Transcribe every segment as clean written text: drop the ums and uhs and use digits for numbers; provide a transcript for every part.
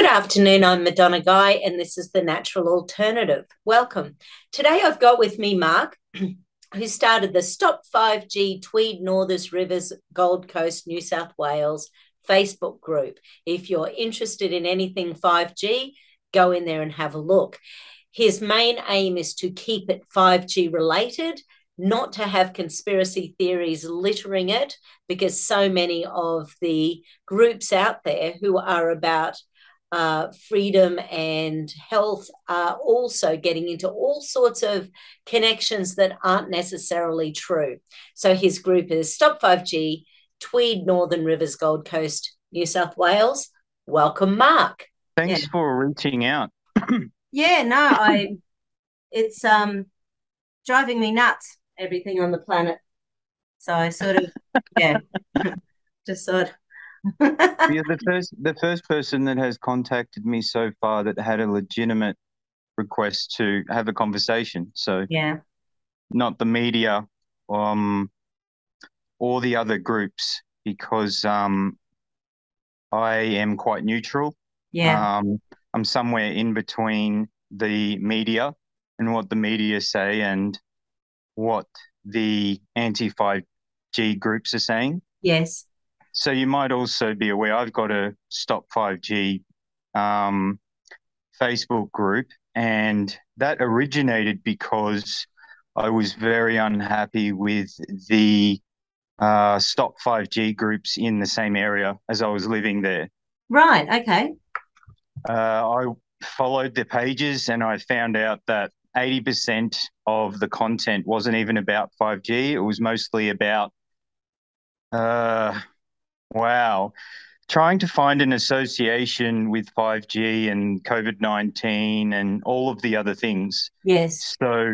Good afternoon. I'm Madonna Guy, and this is The Natural Alternative. Welcome. Today I've got with me Mark, who started the Stop 5G Tweed Northers Rivers Gold Coast, New South Wales Facebook group. If you're interested in anything 5G, go in there and have a look. His main aim is to keep it 5G related, not to have conspiracy theories littering it, because so many of the groups out there who are about freedom and health are also getting into all sorts of connections that aren't necessarily true. So his group is Stop 5G, Tweed Northern Rivers Gold Coast, New South Wales. Welcome, Mark. Yeah. Thanks for reaching out. Yeah, no, it's driving me nuts, everything on the planet. So I sort of, yeah, just sort You're the first person that has contacted me so far that had a legitimate request to have a conversation. So yeah, not the media, um, or the other groups, because I am quite neutral. yeah, Um, I'm somewhere in between the media and what the media say and what the anti-5G groups are saying. yes, So you might also be aware I've got a Stop 5G um, Facebook group, and that originated because I was very unhappy with the Stop 5G groups in the same area as I was living there. right, okay, I followed the pages and I found out that 80% of the content wasn't even about 5G. It was mostly about, uh, wow, trying to find an association with 5G and COVID-19 and all of the other things. yes, So,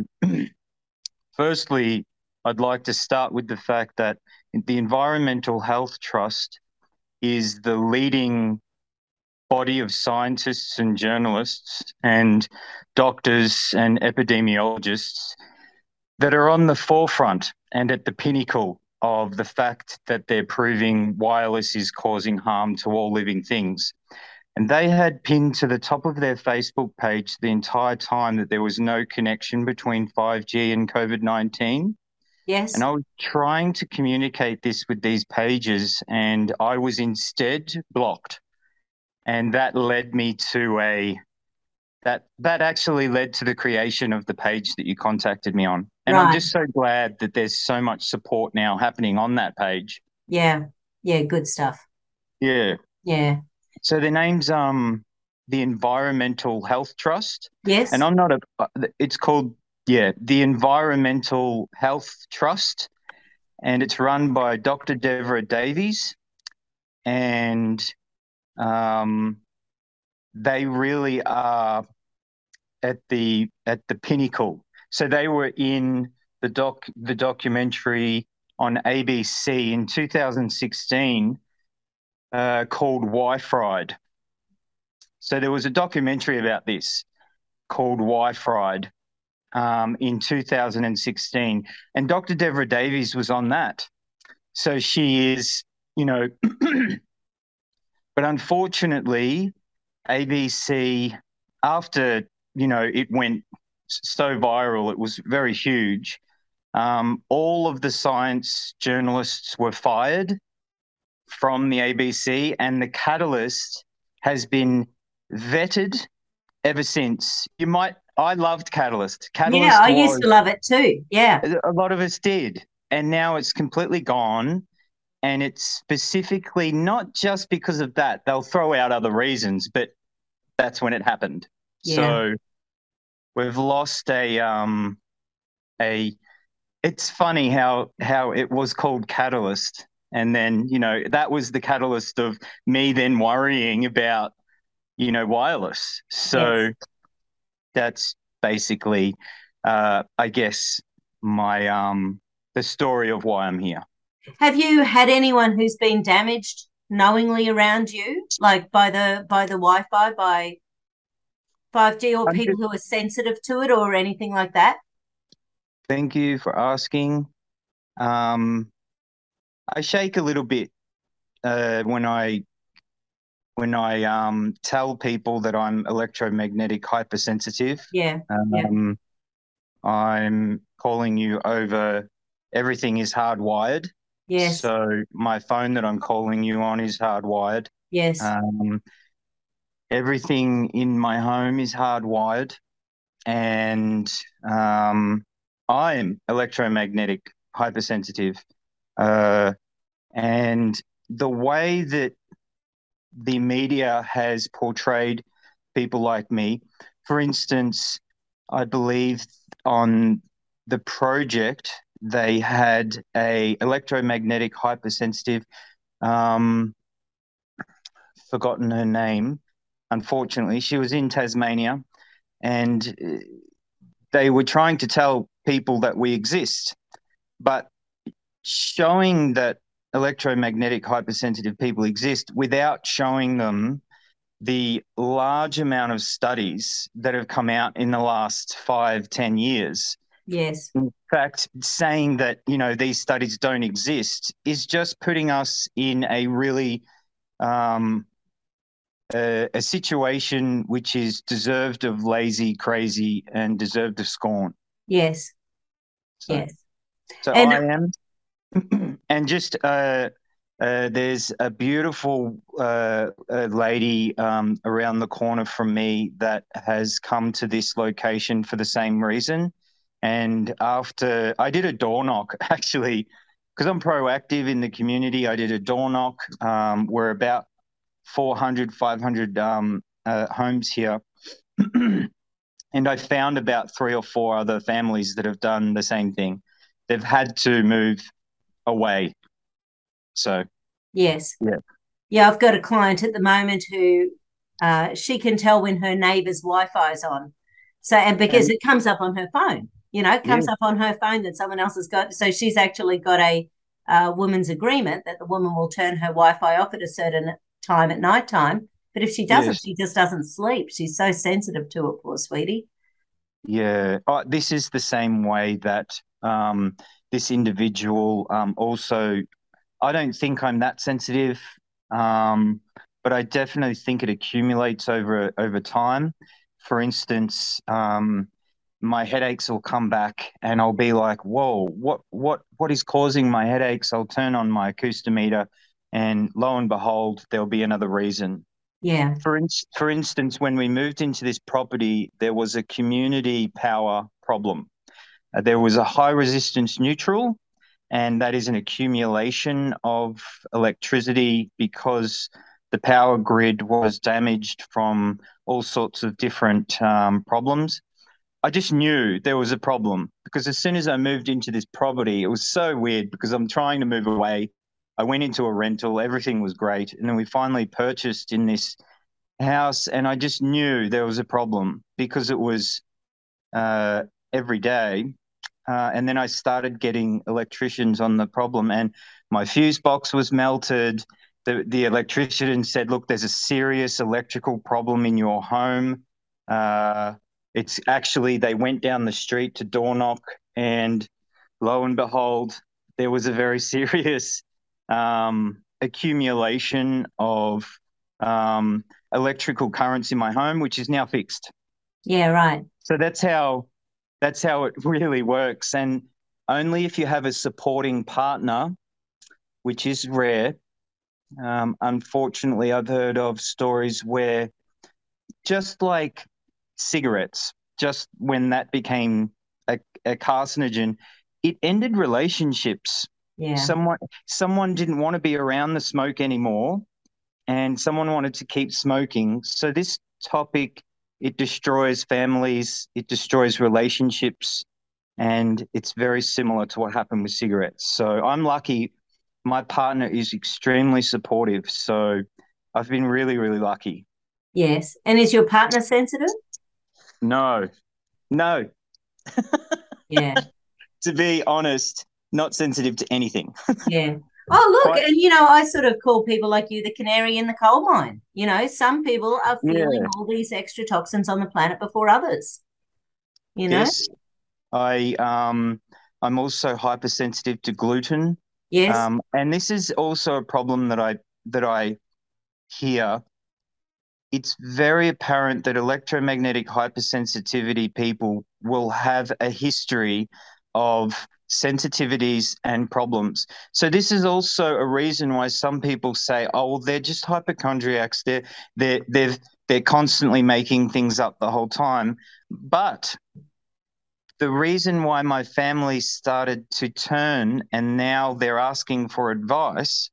firstly, I'd like to start with the fact that the Environmental Health Trust is the leading body of scientists and journalists and doctors and epidemiologists that are on the forefront and at the pinnacle of the fact that they're proving wireless is causing harm to all living things. And they had pinned to the top of their Facebook page the entire time that there was no connection between 5G and COVID-19. And yes. I was trying to communicate this with these pages, and I was instead blocked. And that led me to that actually led to the creation of the page that you contacted me on. And I'm Right. just so glad that there's so much support now happening on that page. Yeah. Yeah. Good stuff. Yeah. Yeah. So the name's the Environmental Health Trust, and Yes. I'm not a. It's called, yeah, the Environmental Health Trust, and it's run by Dr. Deborah Davies, and um, they really are at the pinnacle. So they were in the documentary on ABC in 2016 called Wi-Fried. So there was a documentary about this called Wi-Fried in 2016, and Dr. Deborah Davies was on that. So she is, you know, but unfortunately, ABC, after, it went so viral, it was very huge. All of the science journalists were fired from the ABC, and the Catalyst has been vetted ever since. I loved Catalyst. Yeah. Catalyst I used was, to love it too. Yeah. a lot of us did, and now it's completely gone. And it's specifically not just because of that. They'll throw out other reasons, but that's when it happened. Yeah. So we've lost a it's funny how it was called Catalyst, and then, that was the catalyst of me then worrying about, wireless. So Yes. that's basically, I guess, my the story of why I'm here. Have you had anyone who's been damaged knowingly around you, like by the Wi-Fi, by 5G, or people who are sensitive to it, or anything like that? Thank you for asking. Um, I shake a little bit when tell people that I'm electromagnetic hypersensitive. Yeah. Yeah. Um, I'm calling you over. Everything is hardwired. Yes. So my phone that I'm calling you on is hardwired. Yes. Um, Everything in my home is hardwired, and I'm electromagnetic hypersensitive. Uh, and the way that the media has portrayed people like me, for instance, I believe on the project they had a electromagnetic hypersensitive, um, forgotten her name. Unfortunately, she was in Tasmania, and they were trying to tell people that we exist, but showing that electromagnetic hypersensitive people exist without showing them the large amount of studies that have come out in the last 5, 10 years. Yes. In fact, saying that, these studies don't exist is just putting us in a really um, a situation which is deserved of lazy, crazy, and deserved of scorn. Yes. So, Yes. so And I am, and just there's a beautiful lady around the corner from me that has come to this location for the same reason. And after I did a door knock, actually, because I'm proactive in the community, I did a door knock. We're about 400, 500 homes here. And I found about 3 or 4 other families that have done the same thing. They've had to move away. So, yes. yeah. Yeah, I've got a client at the moment who she can tell when her neighbour's Wi-Fi is on. So, and because And it comes up on her phone, it yeah, comes up on her phone that someone else has got. So she's actually got a woman's agreement that the woman will turn her Wi-Fi off at a certain time at night time. But if she doesn't, yes, she just doesn't sleep. She's so sensitive to it, poor sweetie. yeah. Oh, this is the same way that this individual also, I don't think I'm that sensitive, um, but I definitely think it accumulates over time. For instance, my headaches will come back, and I'll be like, "Whoa, what is causing my headaches?" I'll turn on my acoustometer, and lo and behold, there'll be another reason. Yeah. For instance, when we moved into this property, there was a community power problem. There was a high resistance neutral, and that is an accumulation of electricity because the power grid was damaged from all sorts of different problems. I just knew there was a problem because as soon as I moved into this property, it was so weird because I'm trying to move away. I went into a rental, everything was great. And then we finally purchased in this house, and I just knew there was a problem because it was uh, every day. And then I started getting electricians on the problem, and my fuse box was melted. The electrician said, "Look, there's a serious electrical problem in your home." Uh, it's actually, they went down the street to door knock, and lo and behold, there was a very serious accumulation of um, electrical currents in my home, which is now fixed. Yeah, right. So that's how it really works. And only if you have a supporting partner, which is rare. Unfortunately, I've heard of stories where just like cigarettes, just when that became a carcinogen, it ended relationships. Yeah. Someone didn't want to be around the smoke anymore, and someone wanted to keep smoking. So this topic, it destroys families, it destroys relationships, and it's very similar to what happened with cigarettes. So I'm lucky. My partner is extremely supportive. So I've been really, really lucky. Yes. And is your partner sensitive? No, no, Yeah. to be honest, not sensitive to anything. Yeah. Oh, look, Quite, and I sort of call people like you the canary in the coal mine. Some people are feeling yeah. all these extra toxins on the planet before others, you know? Yes, I I'm also hypersensitive to gluten. Yes. And this is also a problem that I hear. it's very apparent that electromagnetic hypersensitivity people will have a history of sensitivities and problems. So this is also a reason why some people say, "Oh, well, they're just hypochondriacs. They're constantly making things up the whole time." But the reason why my family started to turn and now they're asking for advice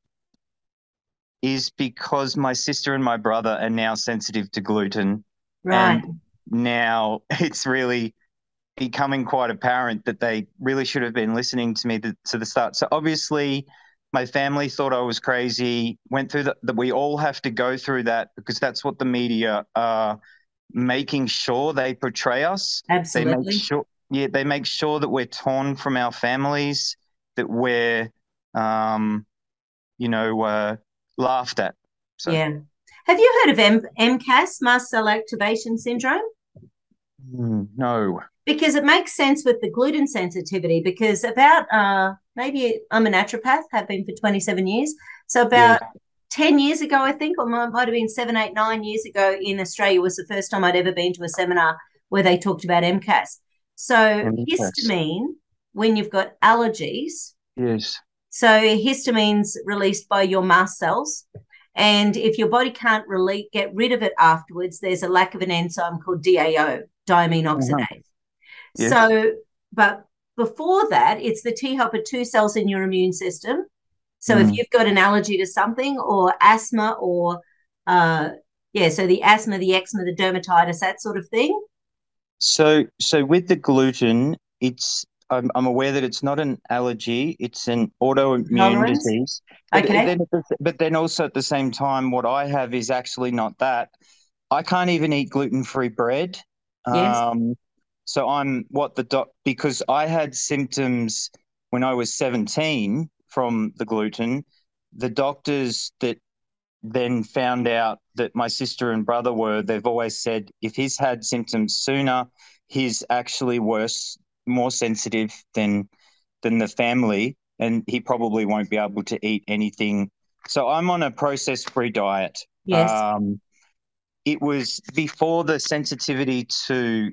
is because my sister and my brother are now sensitive to gluten. Right. And now it's really becoming quite apparent that they really should have been listening to me to the start. So obviously, my family thought I was crazy, went through that we all have to go through that because that's what the media are making sure they portray us. They make Absolutely. sure, yeah, they make sure that we're torn from our families, that we're, um, you know, laughed at. So, Yeah. Have you heard of MCAS, mast cell activation syndrome? no. Because it makes sense with the gluten sensitivity. Because about maybe I'm a naturopath, have been for 27 years. So Yeah. about 10 years ago, I think, or might have been 7, 8, 9 years ago in Australia was the first time I'd ever been to a seminar where they talked about MCAS. So Yes. histamine, when you've got allergies, Yes. so histamine's released by your mast cells. And if your body can't get rid of it afterwards, there's a lack of an enzyme called DAO, diamine Uh-huh. oxidase. Yes. So, but before that, it's the T helper 2 cells in your immune system. So if Mm. you've got an allergy to something or asthma or, so the asthma, the eczema, the dermatitis, that sort of thing. So with the gluten, I'm aware that it's not an allergy, it's an autoimmune Tolerance. disease. Okay. But then also at the same time, what I have is actually not that. I can't even eat gluten-free bread. Yes. Um, so I'm what the doc because I had symptoms when I was 17 from the gluten. The doctors that then found out that my sister and brother they've always said if he's had symptoms sooner, he's actually worse, more sensitive than the family, and he probably won't be able to eat anything. So I'm on a processed-free diet. Yes. It was before the sensitivity to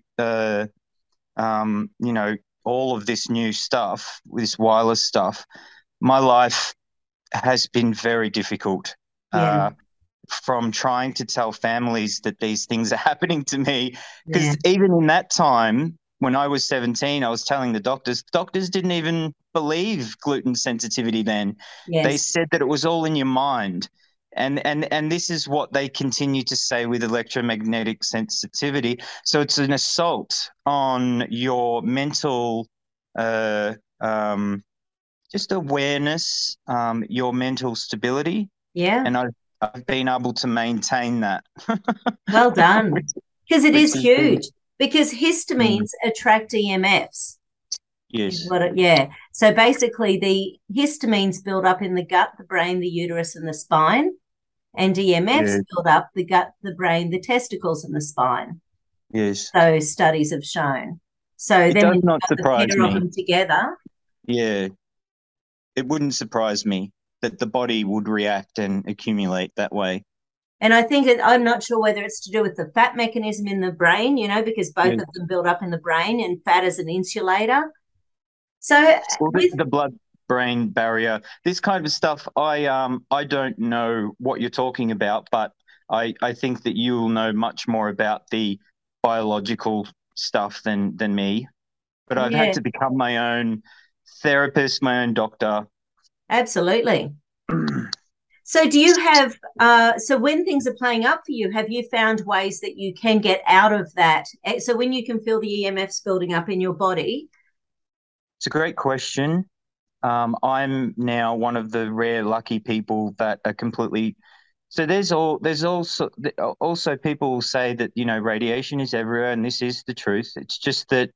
you know, all of this new stuff, this wireless stuff. My life has been very difficult. Yeah. From trying to tell families that these things are happening to me. Yeah. Because even in that time, when I was 17, I was telling the doctors didn't even believe gluten sensitivity then. They Yes. said that it was all in your mind. And this is what they continue to say with electromagnetic sensitivity. So it's an assault on your mental uh, um, just awareness, your mental stability. Yeah. And I've been able to maintain that, Well which, done. Because it which is has been, huge. Because mm, histamines attract EMFs, is yes, what yeah. So basically, the histamines build up in the gut, the brain, the uterus, and the spine, and EMFs yeah, build up the gut, the brain, the testicles, and the spine. yes. Those studies have shown. So It then does when not you've got the surprise pair of me. them together, Yeah, it wouldn't surprise me that the body would react and accumulate that way. and I think I'm not sure whether it's to do with the fat mechanism in the brain, because both Yeah. of them build up in the brain and fat as an insulator. So Well, with the blood-brain barrier, this kind of stuff, I don't know what you're talking about, but I think that you will know much more about the biological stuff than me. But I've had yeah, to become my own therapist, my own doctor. absolutely. So do you have so when things are playing up for you, have you found ways that you can get out of that? So when you can feel the EMFs building up in your body, It's a great question. I'm now one of the rare lucky people that are completely. So there's also people will say that radiation is everywhere, and this is the truth. It's just that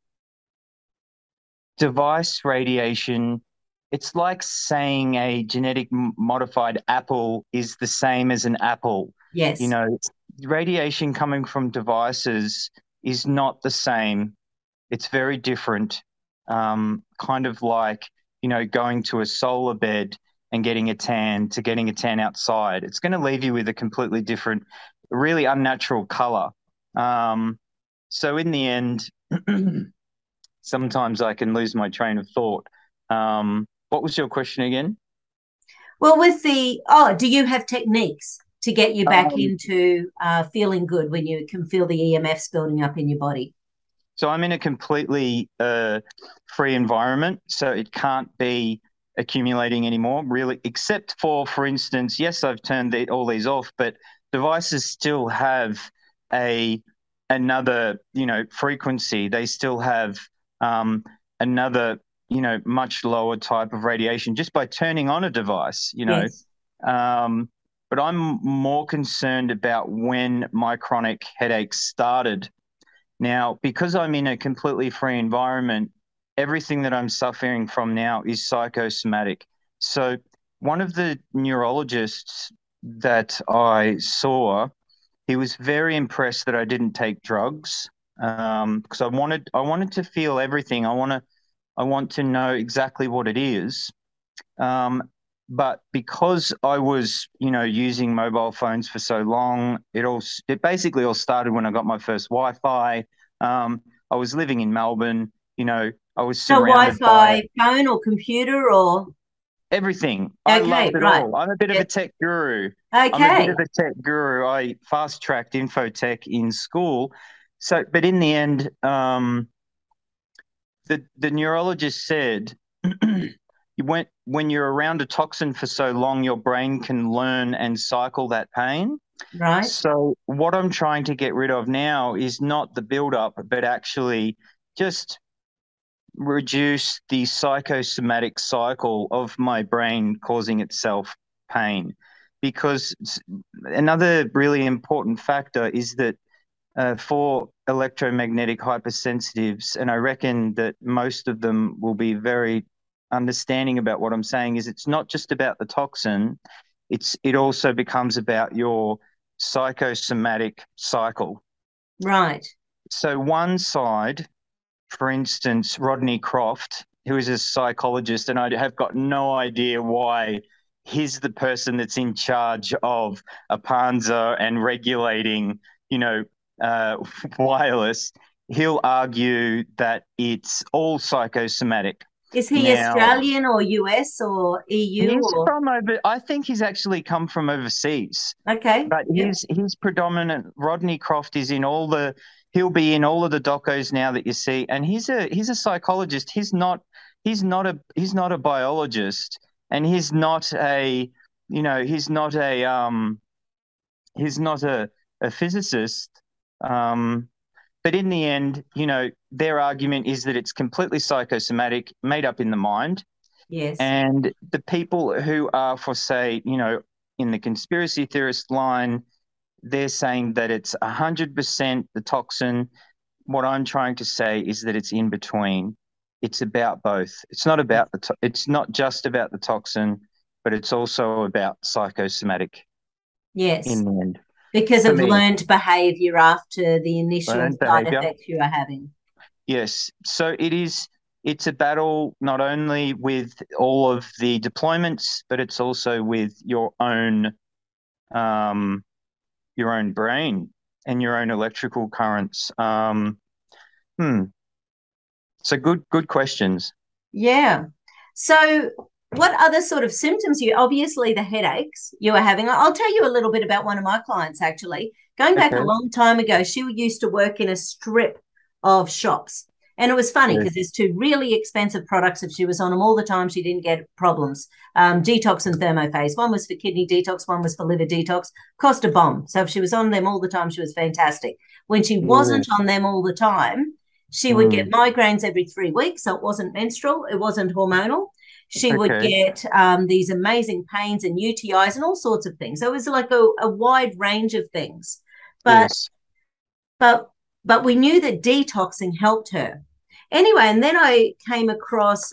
device radiation, it's like saying a genetic modified apple is the same as an apple. You yes, know, radiation coming from devices is not the same. It's very different. Kind of like, going to a solar bed and getting a tan to getting a tan outside. It's going to leave you with a completely different really unnatural color. So in the end, sometimes I can lose my train of thought. What was your question again? Well, do you have techniques to get you back Um, into feeling good when you can feel the EMFs building up in your body? so I'm in a completely free environment, so it can't be accumulating anymore, really, except for instance, yes, I've turned all these off, but devices still have a another, frequency. They still have another, much lower type of radiation just by turning on a device. Yes. Um, but I'm more concerned about when my chronic headaches started. Now, because I'm in a completely free environment, everything that I'm suffering from now is psychosomatic. So, one of the neurologists that I saw, he was very impressed that I didn't take drugs, because I wanted to feel everything. I want to know exactly what it is. Um, but because I was, using mobile phones for so long, it basically all started when I got my first Wi-Fi. I was living in Melbourne, I was So surrounded by Wi-Fi, phone or computer or everything. I okay, loved it right. all. I'm a bit of a Yep. tech guru. I'm a bit of Okay. a tech guru. I fast-tracked infotech in school. So, but in the end, the neurologist said when you're around a toxin for so long, your brain can learn and cycle that pain. Right. So what I'm trying to get rid of now is not the buildup, but actually just reduce the psychosomatic cycle of my brain causing itself pain. Because another really important factor is that for electromagnetic hypersensitives, and I reckon that most of them will be very understanding about what I'm saying, is it's not just about the toxin, it also becomes about your psychosomatic cycle. Right. So one side, for instance, Rodney Croft, who is a psychologist, and I have got no idea why he's the person that's in charge of Apanza and regulating, you know, uh, wireless. He'll argue that it's all psychosomatic. Is he Now, Australian or US or EU he's or from over, I think he's actually come from overseas, okay? but Yep. his predominant Rodney Croft is in all the he'll be in all of the docos now that you see, and he's a psychologist. He's not a biologist, and he's not a physicist. Um, but in the end, their argument is that it's completely psychosomatic, made up in the mind. Yes. And the people who are for, say, in the conspiracy theorist line, they're saying that it's 100% the toxin. What I'm trying to say is that it's in between. It's about both. It's not just about the toxin, but it's also about psychosomatic Yes. in the end. Because For of me, learned behavior after the initial learned side behavior. effects you are having. Yes. So it's a battle not only with all of the deployments, but it's also with um, your own brain and your own electrical currents. Hmm. So good questions. Yeah. So what other sort of symptoms obviously the headaches you were having? I'll tell you a little bit about one of my clients actually. Going back a Okay. long time ago, she used to work in a strip of shops. And it was funny Good. because there's two really expensive products. If she was on them all the time, she didn't get problems. Detox and Thermophase. One was for kidney detox, one was for liver detox. Cost a bomb. So if she was on them all the time, she was fantastic. When she Yeah. wasn't on them all the time, she would get Mm. migraines every 3 weeks. So it wasn't menstrual, it wasn't hormonal. She would Okay. get these amazing pains and UTIs and all sorts of things. So it was like a wide range of things. But Yes. but but we knew that detoxing helped her. Anyway, and then I came across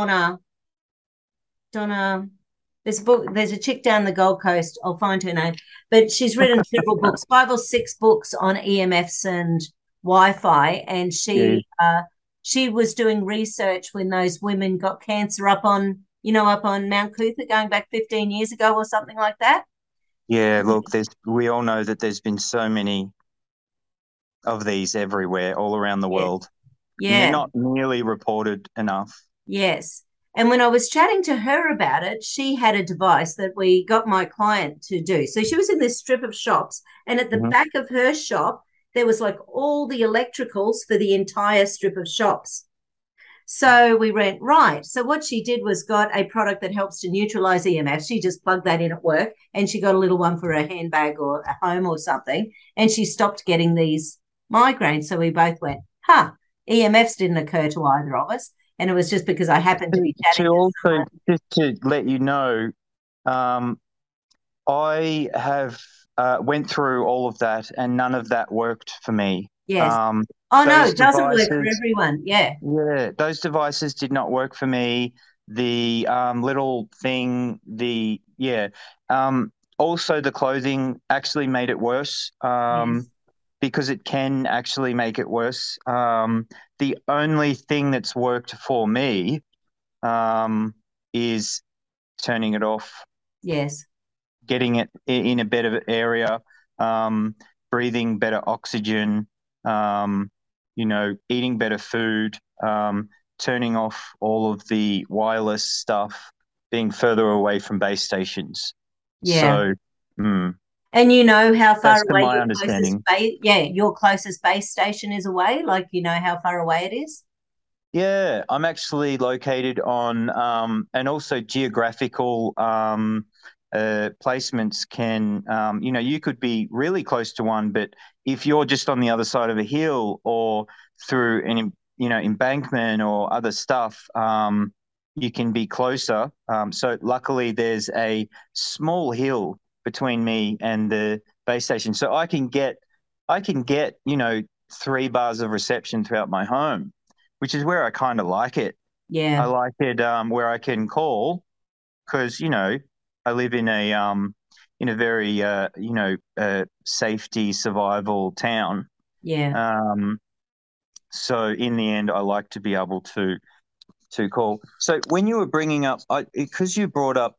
Donna. There's a book. There's a chick down the Gold Coast. I'll find her name, but she's written several books, 5 or 6 books on EMFs and Wi-Fi, and Yeah. she was doing research when those women got cancer up on Mount Cootha going back 15 years ago or something like that. Yeah, look, we all know that there's been so many of these everywhere, all around the Yes. world, and they're Yeah. not nearly reported enough. Yes. And when I was chatting to her about it, she had a device that we got my client to do. So she was in this strip of shops, and at the Mhm. back of her shop, there was like all the electricals for the entire strip of shops. So we went, right. So what she did was got a product that helps to neutralize EMF. She just plugged that in at work, and she got a little one for her handbag or at home or something. And she stopped getting these migraines. So we both went, huh, EMFs didn't occur to either of us. And it was just because I happened to be To chatting to also, someone. just to let you know, um, I have went through all of that, and none of that worked for me. Yes. Um, Oh, no, those it doesn't work for devices, everyone. Yeah. yeah, those devices did not work for me. The little thing, also the clothing actually made it worse. Yes. Because it can actually make it worse. The only thing that's worked for me is turning it off, Yes. getting it in a better area, um, breathing better oxygen, um, eating better food, turning off all of the wireless stuff, being further away from base stations. Yeah. So, mm, And you know how that's far to away my your closest understanding. base, yeah, your closest base station is away? Like you know how far away it is? Yeah, I'm actually located on, and also geographical placements can, you could be really close to one, but if you're just on the other side of a hill or through embankment or other stuff, you can be closer. So luckily, there's a small hill between me and the base station, so I can get 3 bars of reception throughout my home, which is where I kind of like it. I Yeah. like it where I can call because I live in a very safety survival town. Yeah. Um, so in the end, I like to be able to call. So when you were bringing up, because you brought up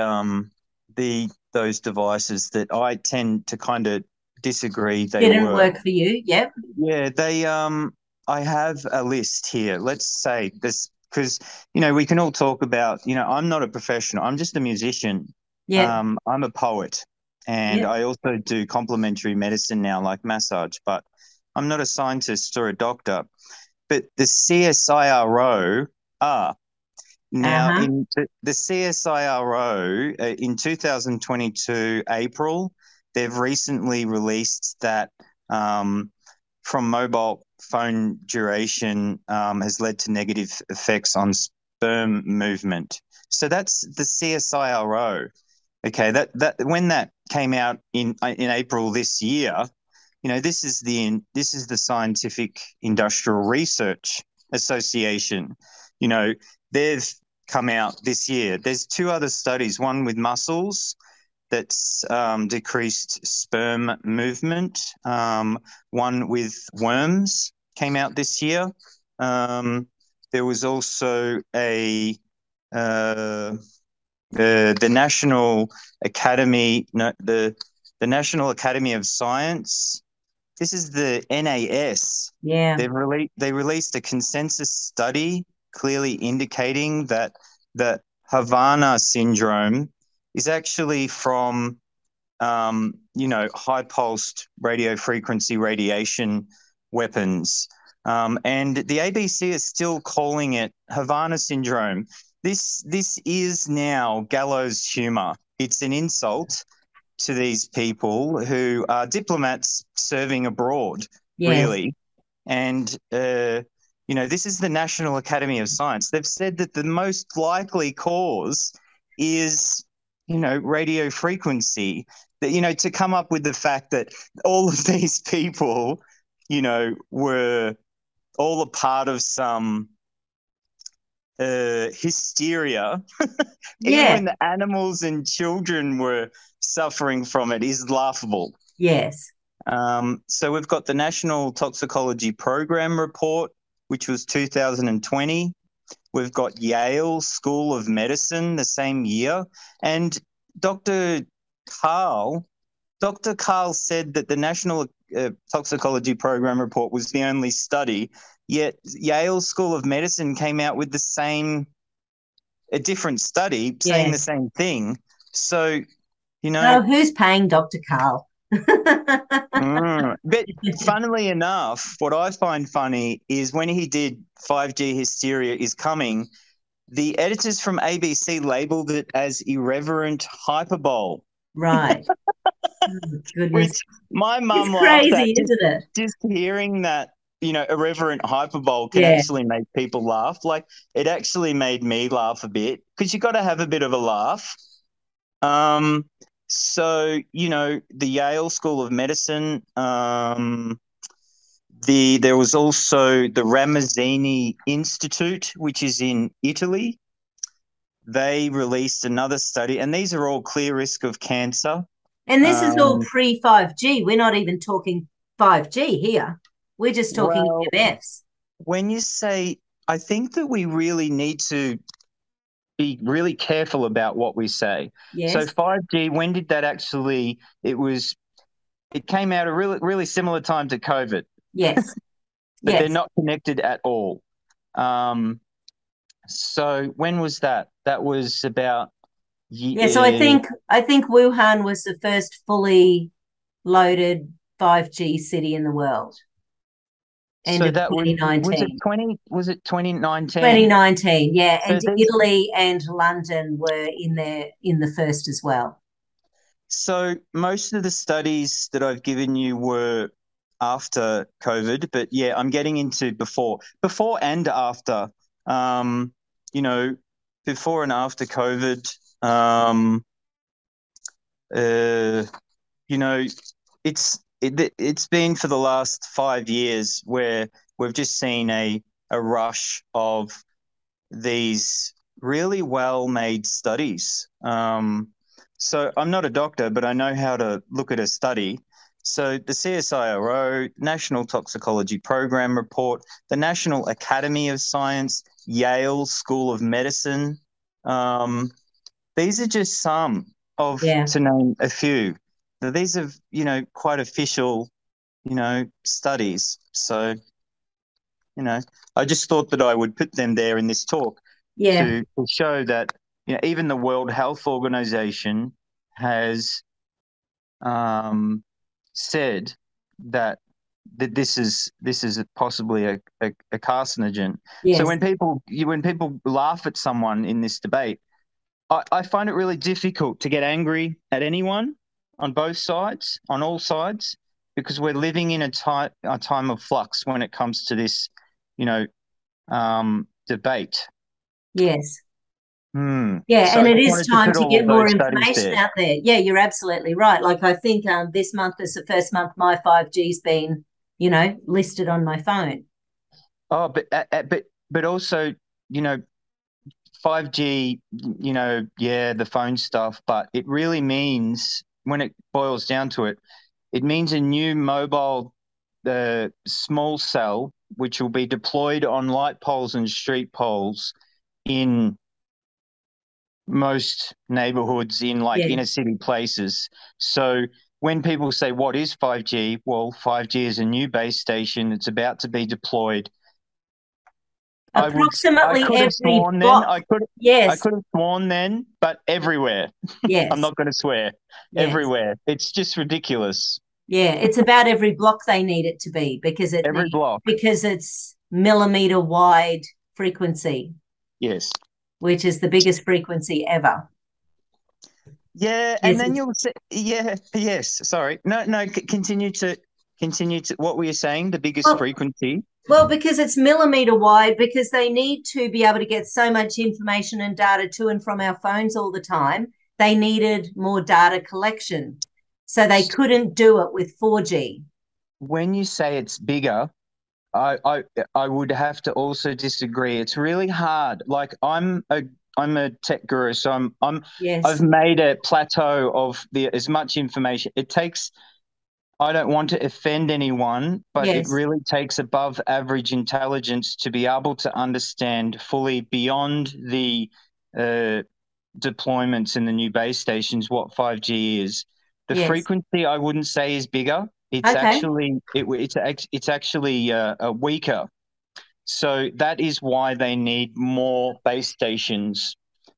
the those devices that I tend to kind of disagree they Didn't work. work for you. Yep. Yeah, I have a list here. Let's say this because we can all talk about, I'm not a professional. I'm just a musician. Yep. I'm a poet, and Yep. I also do complementary medicine now, like massage, but I'm not a scientist or a doctor. But the CSIRO are now Uh-huh. in the CSIRO in 2022 April, they've recently released that um, from mobile phone duration has led to negative effects on sperm movement. So that's the CSIRO. Okay, that when that came out in April this year, this is the Scientific Industrial Research Association. You know, they've come out this year. There's two other studies, one with mussels that's decreased sperm movement. One with worms came out this year. There was also uh, the National Academy, no, the National Academy of Science. This is the NAS. Yeah. They released a consensus study clearly indicating that Havana syndrome is actually from high pulsed radio frequency radiation weapons. And the ABC is still calling it Havana syndrome. This is now gallows humor. It's an insult to these people who are diplomats serving abroad, Yes. really. And this is the National Academy of Science. They've said that the most likely cause is, radio frequency. That, to come up with the fact that all of these people, were all a part of some hysteria, even Yeah. when the animals and children were suffering from it, is laughable. Yes. So we've got the National Toxicology Program report, which was 2020. We've got Yale School of Medicine the same year. And Dr. Carl, Dr. Carl said that the National Toxicology Program report was the only study, yet Yale School of Medicine came out with a different study saying the Yes. same thing. So, Oh, who's paying Dr. Carl? but funnily enough, what I find funny is when he did 5G hysteria is coming, the editors from ABC labeled it as irreverent hyperbole. Right. Oh, goodness. Which my It's mum laughed at crazy, isn't it? just hearing that, irreverent hyperbole can Yeah. actually make people laugh. Like it actually made me laugh a bit because you got to have a bit of a laugh. So, the Yale School of Medicine, there was also the Ramazzini Institute, which is in Italy. They released another study, and these are all clear risk of cancer. And this is all pre 5G. We're not even talking 5G here. We're just talking Well, EMFs. when you say, I think that we really need to be really careful about what we say. So Yes. 5G, when did that actually, it came out a really, really similar time to COVID, Yes. but they're Yes. not connected at all. So when was that? That was about Yeah. So I think Wuhan was the first fully loaded 5G city in the world. End so of that was 2019. 2019? 2019, yeah. So And Italy and London were in there in the first as well. So most of the studies that I've given you were after COVID, but yeah, I'm getting into before and after. Um, you know, before and after COVID. Uh, you know, it's been for the last 5 years where we've just seen a rush of these really well-made studies. So I'm not a doctor, but I know how to look at a study. So the CSIRO, National Toxicology Program Report, the National Academy of Science, Yale School of Medicine. These are just some Yeah. to name a few. These are, quite official, studies. So, I just thought that I would put them there in this talk Yeah. to show that even the World Health Organization has said that this is possibly a carcinogen. So Yes. when people laugh at someone in this debate, I find it really difficult to get angry at anyone on both sides, on all sides, because we're living in a time of flux when it comes to this, debate. Yes. So Yeah, I and it just is wanted to time put to all of get more those studies information there. out there. Yeah, you're absolutely right. Like I think this month is the first month my 5G's been, listed on my phone. Oh, but also, 5G, yeah, the phone stuff, but it really means when it boils down to it, it means a new mobile small cell which will be deployed on light poles and street poles in most neighborhoods in like Yeah. inner city places. So when people say, what is 5G? Well, 5G is a new base station. It's about to be deployed. I Approximately could have every sworn then. block. I Yes. could have sworn then, but everywhere. I'm Yes. not going to swear. Yes. Everywhere. It's just ridiculous. Yeah, it's about every block they need it to be Every block. because it's millimeter wide frequency, Yes. which is the biggest frequency ever. Yeah, and Yes, then you'll say, yeah, yes. Sorry, no, no. Continue to. What were you saying? The biggest well, frequency. well, because it's millimeter wide, because they need to be able to get so much information and data to and from our phones all the time. They needed more data collection, so they couldn't do it with 4G. When you say it's bigger, I would have to also disagree. It's really hard. Like I'm a tech guru, so I've Yes, made a plateau of as much information. It takes. I don't want to offend anyone, but it yes, really takes above average intelligence to be able to understand fully beyond the uh, deployments and the new base stations what 5G is. The Yes. frequency I wouldn't say is bigger. It's Okay. actually it's actually weaker. So that is why they need more base stations.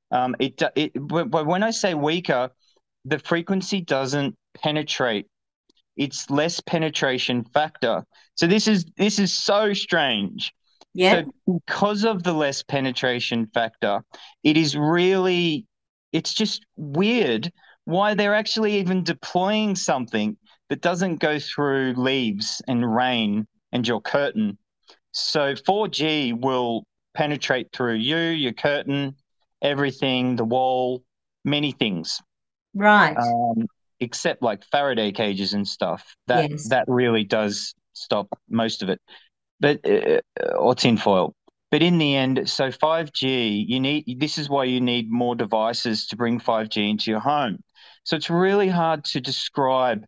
But when I say weaker, the frequency doesn't penetrate. It's less penetration factor. So this is so strange. Yeah. So because of the less penetration factor, it is really it's just weird why they're actually even deploying something that doesn't go through leaves and rain and your curtain. So 4G will penetrate through you, your curtain, everything, the wall, many things, Right. um, except like Faraday cages and stuff. That Yes. that really does stop most of it, but or tinfoil. But in the end, so 5G, this is why you need more devices to bring 5G into your home. So it's really hard to describe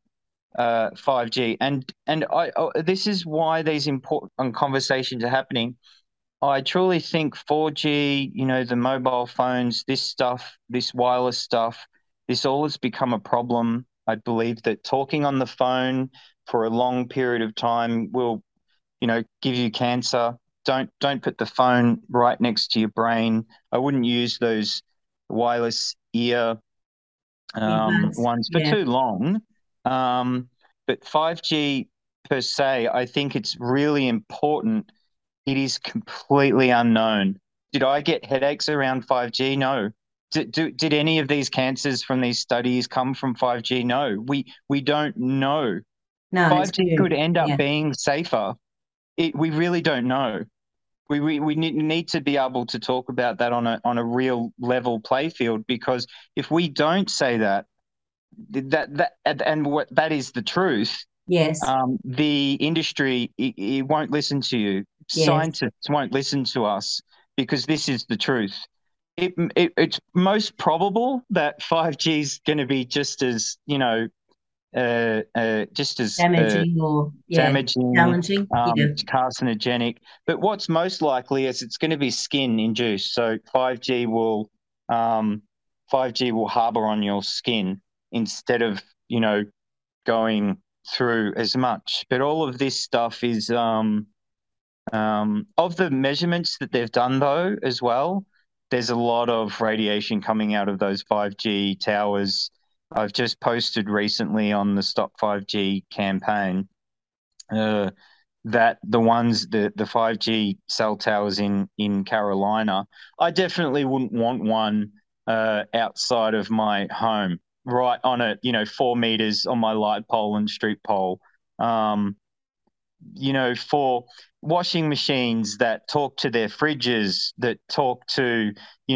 5G, this is why these important conversations are happening. I truly think 4G, the mobile phones, this stuff, this wireless stuff, this all has become a problem. I believe that talking on the phone for a long period of time will, give you cancer. Don't put the phone right next to your brain. I wouldn't use those wireless ear Earbuds. ones for Yeah. too long. But 5G per se, I think it's really important. It is completely unknown. Did I get headaches around 5G? No. Did any of these cancers from these studies come from 5G? No. We don't know. No, it's 5G could new. end up Yeah. being safer. We really don't know. We need to be able to talk about that on a real level play field, because if we don't say that and what that is the truth, Yes. the industry it won't listen to you. Yes. Scientists won't listen to us because this is the truth. It's most probable that 5G is going to be just as just as Damaging or yeah, damaging, challenging. Yeah. carcinogenic. But what's most likely is it's going to be skin induced. So 5G will harbor on your skin instead of going through as much. But all of this stuff is of the measurements that they've done though as well. There's a lot of radiation coming out of those 5G towers. I've just posted recently on the Stop 5G campaign uh, that the 5G cell towers in Carolina, I definitely wouldn't want one outside of my home, right on 4 meters on my light pole and street pole. Um, for washing machines that talk to their fridges, that talk to,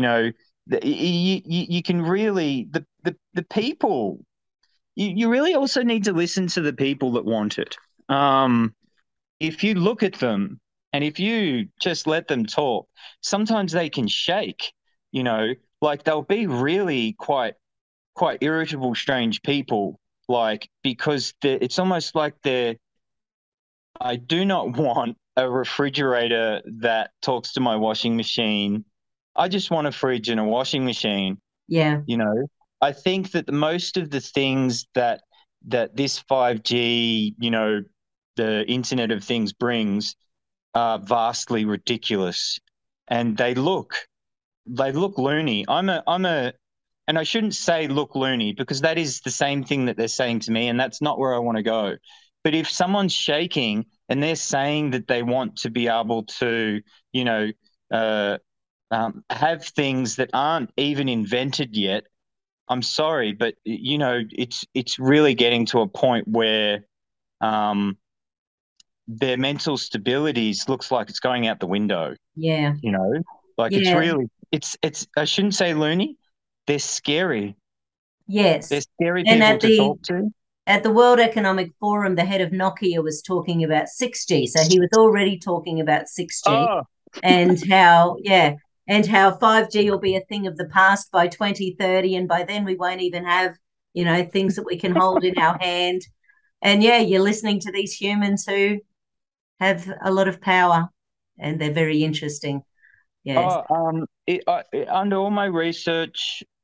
you can really the people. You really also need to listen to the people that want it. Um, if you look at them and if you just let them talk, sometimes they can shake, you know, like they'll be really quite irritable, strange people, like because it's almost like I do not want a refrigerator that talks to my washing machine. I just want a fridge and a washing machine, Yeah. you know. I think that most of the things that this 5G, the Internet of Things brings are vastly ridiculous, and they look loony. And I shouldn't say look loony because that is the same thing that they're saying to me, and that's not where I want to go. But if someone's shaking and they're saying that they want to be able to, you know, uh, have things that aren't even invented yet, I'm sorry, but it's really getting to a point where um, their mental stabilities looks like it's going out the window. Yeah. You know, like it's Yeah. really it's I shouldn't say loony. They're scary. They're Yes. scary And people to talk to. at the World Economic Forum, the head of Nokia was talking about 6G. So he was already talking about 6G Oh, and how 5G will be a thing of the past by 2030. And by then we won't even have, things that we can hold in our hand. And yeah, you're listening to these humans who have a lot of power and they're very interesting. Yes. under all my research,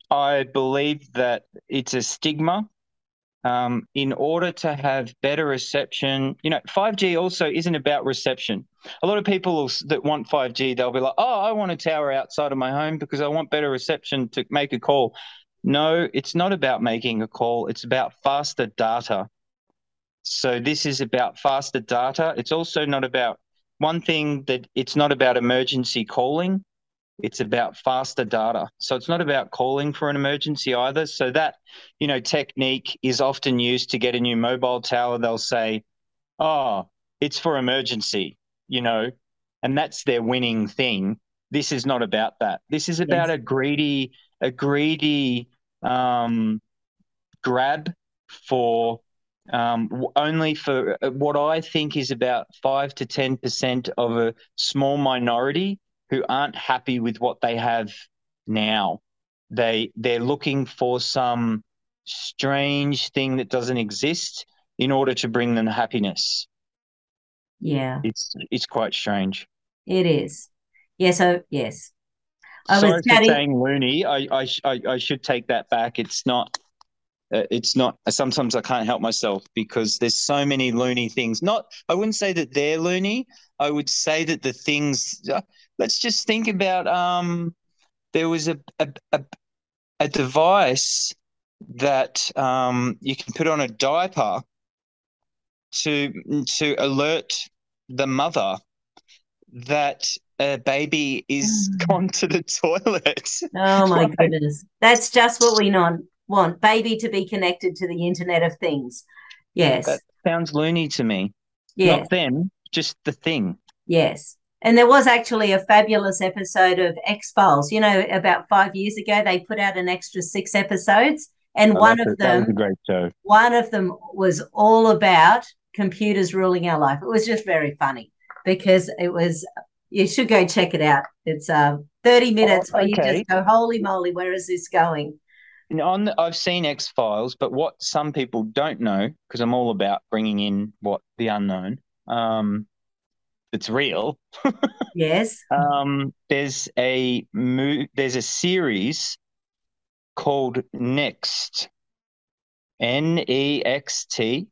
I believe that it's a stigma. In order to have better reception, 5G also isn't about reception. A lot of people that want 5G, they'll be like, oh, I want a tower outside of my home because I want better reception to make a call. No, it's not about making a call. It's about faster data. So this is about faster data. It's also not about one thing that it's not about emergency calling. It's about faster data. So it's not about calling for an emergency either. So that, technique is often used to get a new mobile tower. They'll say, oh, it's for emergency, and that's their winning thing. This is not about that. This is about Yes. a greedy grab for only for what I think is about 5 to 10% of a small minority who aren't happy with what they have now. They're looking for some strange thing that doesn't exist in order to bring them happiness. Yeah, It's quite strange. it is. Yeah, so yes. I was Sorry for chatting. saying loony. I should take that back. It's not. It's not. Sometimes I can't help myself because there's so many loony things. Not. I wouldn't say that they're loony. I would say that the things. Let's just think about. There was a device that you can put on a diaper to alert the mother that a baby is gone to the toilet. Oh my Like, goodness. That's just what we want. Baby to be connected to the Internet of Things. Yes. that sounds loony to me. Yes. Not them, just the thing. Yes. And there was actually a fabulous episode of X Files. About 5 years ago, they put out an extra 6 episodes, and Oh, that was a great show. one of them was all about computers ruling our life. It was just very funny because it was. You should go check it out. It's 30 Oh, minutes where you just okay. go, holy moly, where is this going? I've seen X Files, but what some people don't know, because I'm all about bringing in what the unknown, it's real. Yes. There's a series called Next, Next,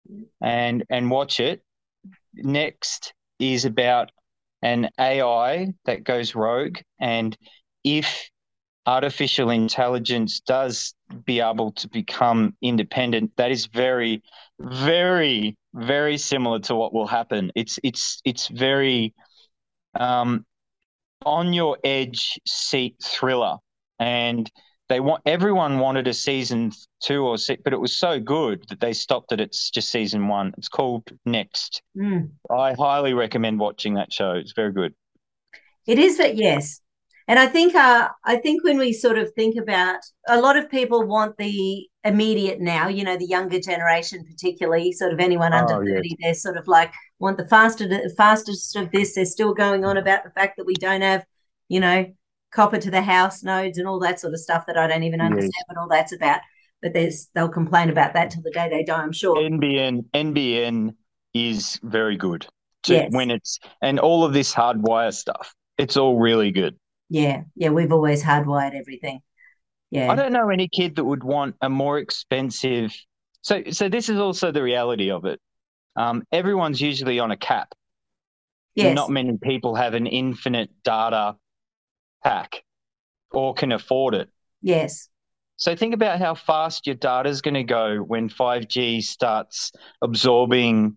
and watch it. Next is about an AI that goes rogue, and if artificial intelligence does be able to become independent, that is very, very, very similar to what will happen. It's very um, on your edge seat thriller, and everyone wanted a season 2 or 6, but it was so good that they stopped it. It's just season 1. It's called Next. Mm. I highly recommend watching that show. It's very good. It is, but yes. And I think when we sort of think about, a lot of people want the immediate now, the younger generation, particularly sort of anyone under Oh yes. 30, they're sort of like want the fastest of this. They're still going on about the fact that we don't have, you know, copper to the house nodes and all that sort of stuff that I don't even Yes. understand what all that's about. But they'll complain about that till the day they die, I'm sure. NBN is very good to Yes. when it's and all of this hardwire stuff. It's all really good. Yeah. Yeah. We've always hardwired everything. I Yeah. don't know any kid that would want a more expensive. So this is also the reality of it. Everyone's usually on a cap. Not Yes. many people have an infinite data pack or can afford it. Yes. So think about how fast your data is going to go when 5G starts absorbing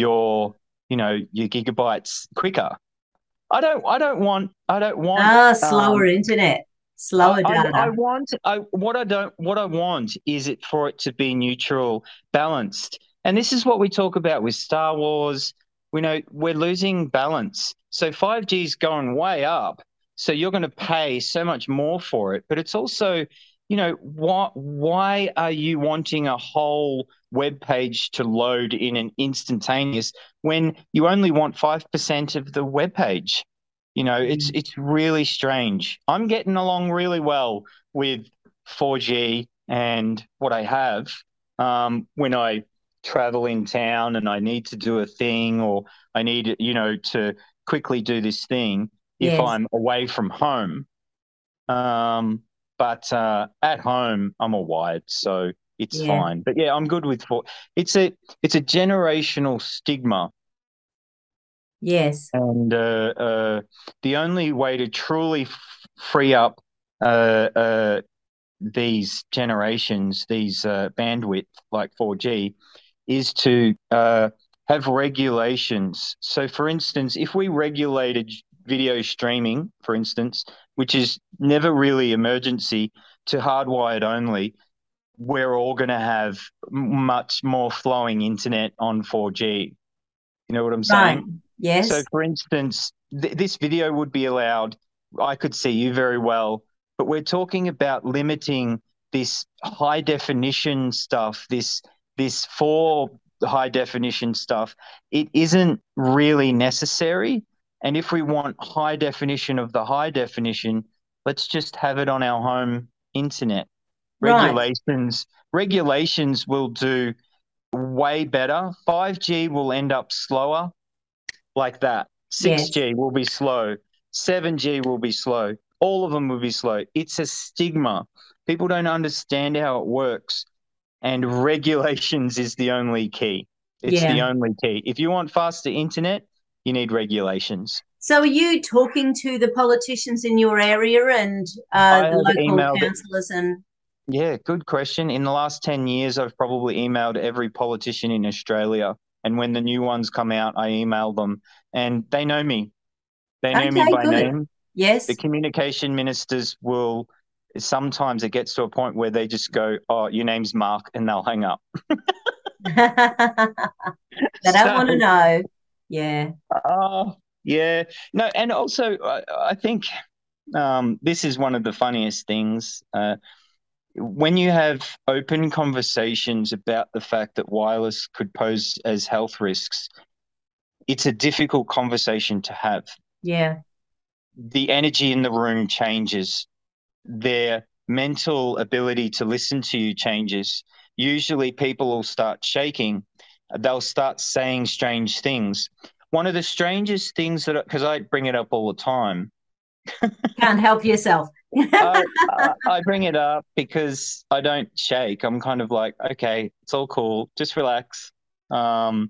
your gigabytes quicker. I don't want Slower internet, slower I data. want I what I want is it for it to be neutral, balanced. And this is what we talk about with Star Wars. We know we're losing balance. So 5G is going way up. So you're going to pay so much more for it. But it's also, why are you wanting a whole web page to load in an instantaneous when you only want 5% of the web page? It's really strange. I'm getting along really well with 4G and what I have. When I travel in town and I need to do a thing or I need, to quickly do this thing if Yes. I'm away from home. But at home, I'm all wired, so it's Yeah. fine. But yeah, I'm good with four. It's a generational stigma, Yes. and the only way to truly free up uh, uh, these generations, these bandwidth like 4G, is to have regulations. So, for instance, if we regulated video streaming, for instance, which is never really emergency, to hardwired only, we're all going to have much more flowing internet on 4G. You know what I'm Right. saying? So, Yes. for instance, this video would be allowed. I could see you very well, but we're talking about limiting this high definition stuff, this four high definition stuff. It isn't really necessary. And if we want high definition of the high definition, let's just have it on our home internet. Right. Regulations will do way better. 5G will end up slower like that. Yes. 6G will be slow. 7G will be slow. All of them will be slow. It's a stigma. People don't understand how it works. And regulations is the only key. It's the Yeah. only key. If you want faster internet, you need regulations. So are you talking to the politicians in your area and I the have local emailed, councillors and yeah, good question. In the last 10 years, I've probably emailed every politician in Australia. And when the new ones come out, I email them and they know me. They know me okay, by good. name. The Yes. communication ministers will, sometimes it gets to a point where they just go, "Oh, your name's Mark," and they'll hang up. They don't So, want to know. Yeah. yeah. No, and also, I think this is one of the funniest things. When you have open conversations about the fact that wireless could pose as health risks, it's a difficult conversation to have. Yeah. The energy in the room changes. Their mental ability to listen to you changes. Usually, people will start shaking. They'll start saying strange things. One of the strangest things that, because I bring it up all the time, Can't help yourself. I bring it up because I don't shake. I'm kind of like, okay, it's all cool. Just relax. Um,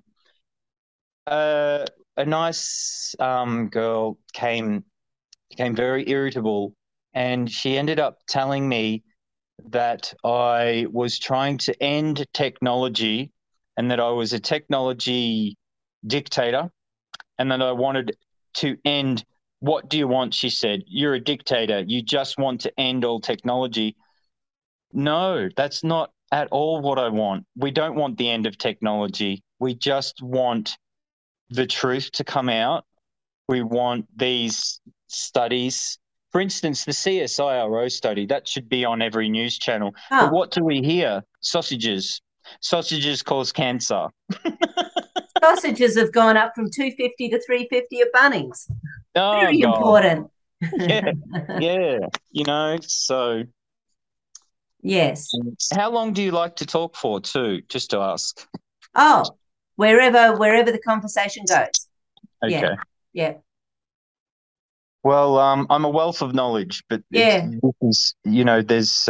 a nice girl became very irritable, and she ended up telling me that I was trying to end technology and that I was a technology dictator and that I wanted to end. What do you want? She said. You're a dictator. You just want to end all technology. No, that's not at all what I want. We don't want the end of technology. We just want the truth to come out. We want these studies. For instance, the CSIRO study, that should be on every news channel. But Oh, what do we hear? Sausages. Sausages cause cancer. sausages have gone up from 250 to 350 at Bunnings. Oh, Very God. important. Yeah. Yeah. So Yes. how long do you like to talk for, too? Just to ask. Oh, wherever the conversation goes. Yeah. Okay. Yeah. Well, I'm a wealth of knowledge, but Yeah. this is, there's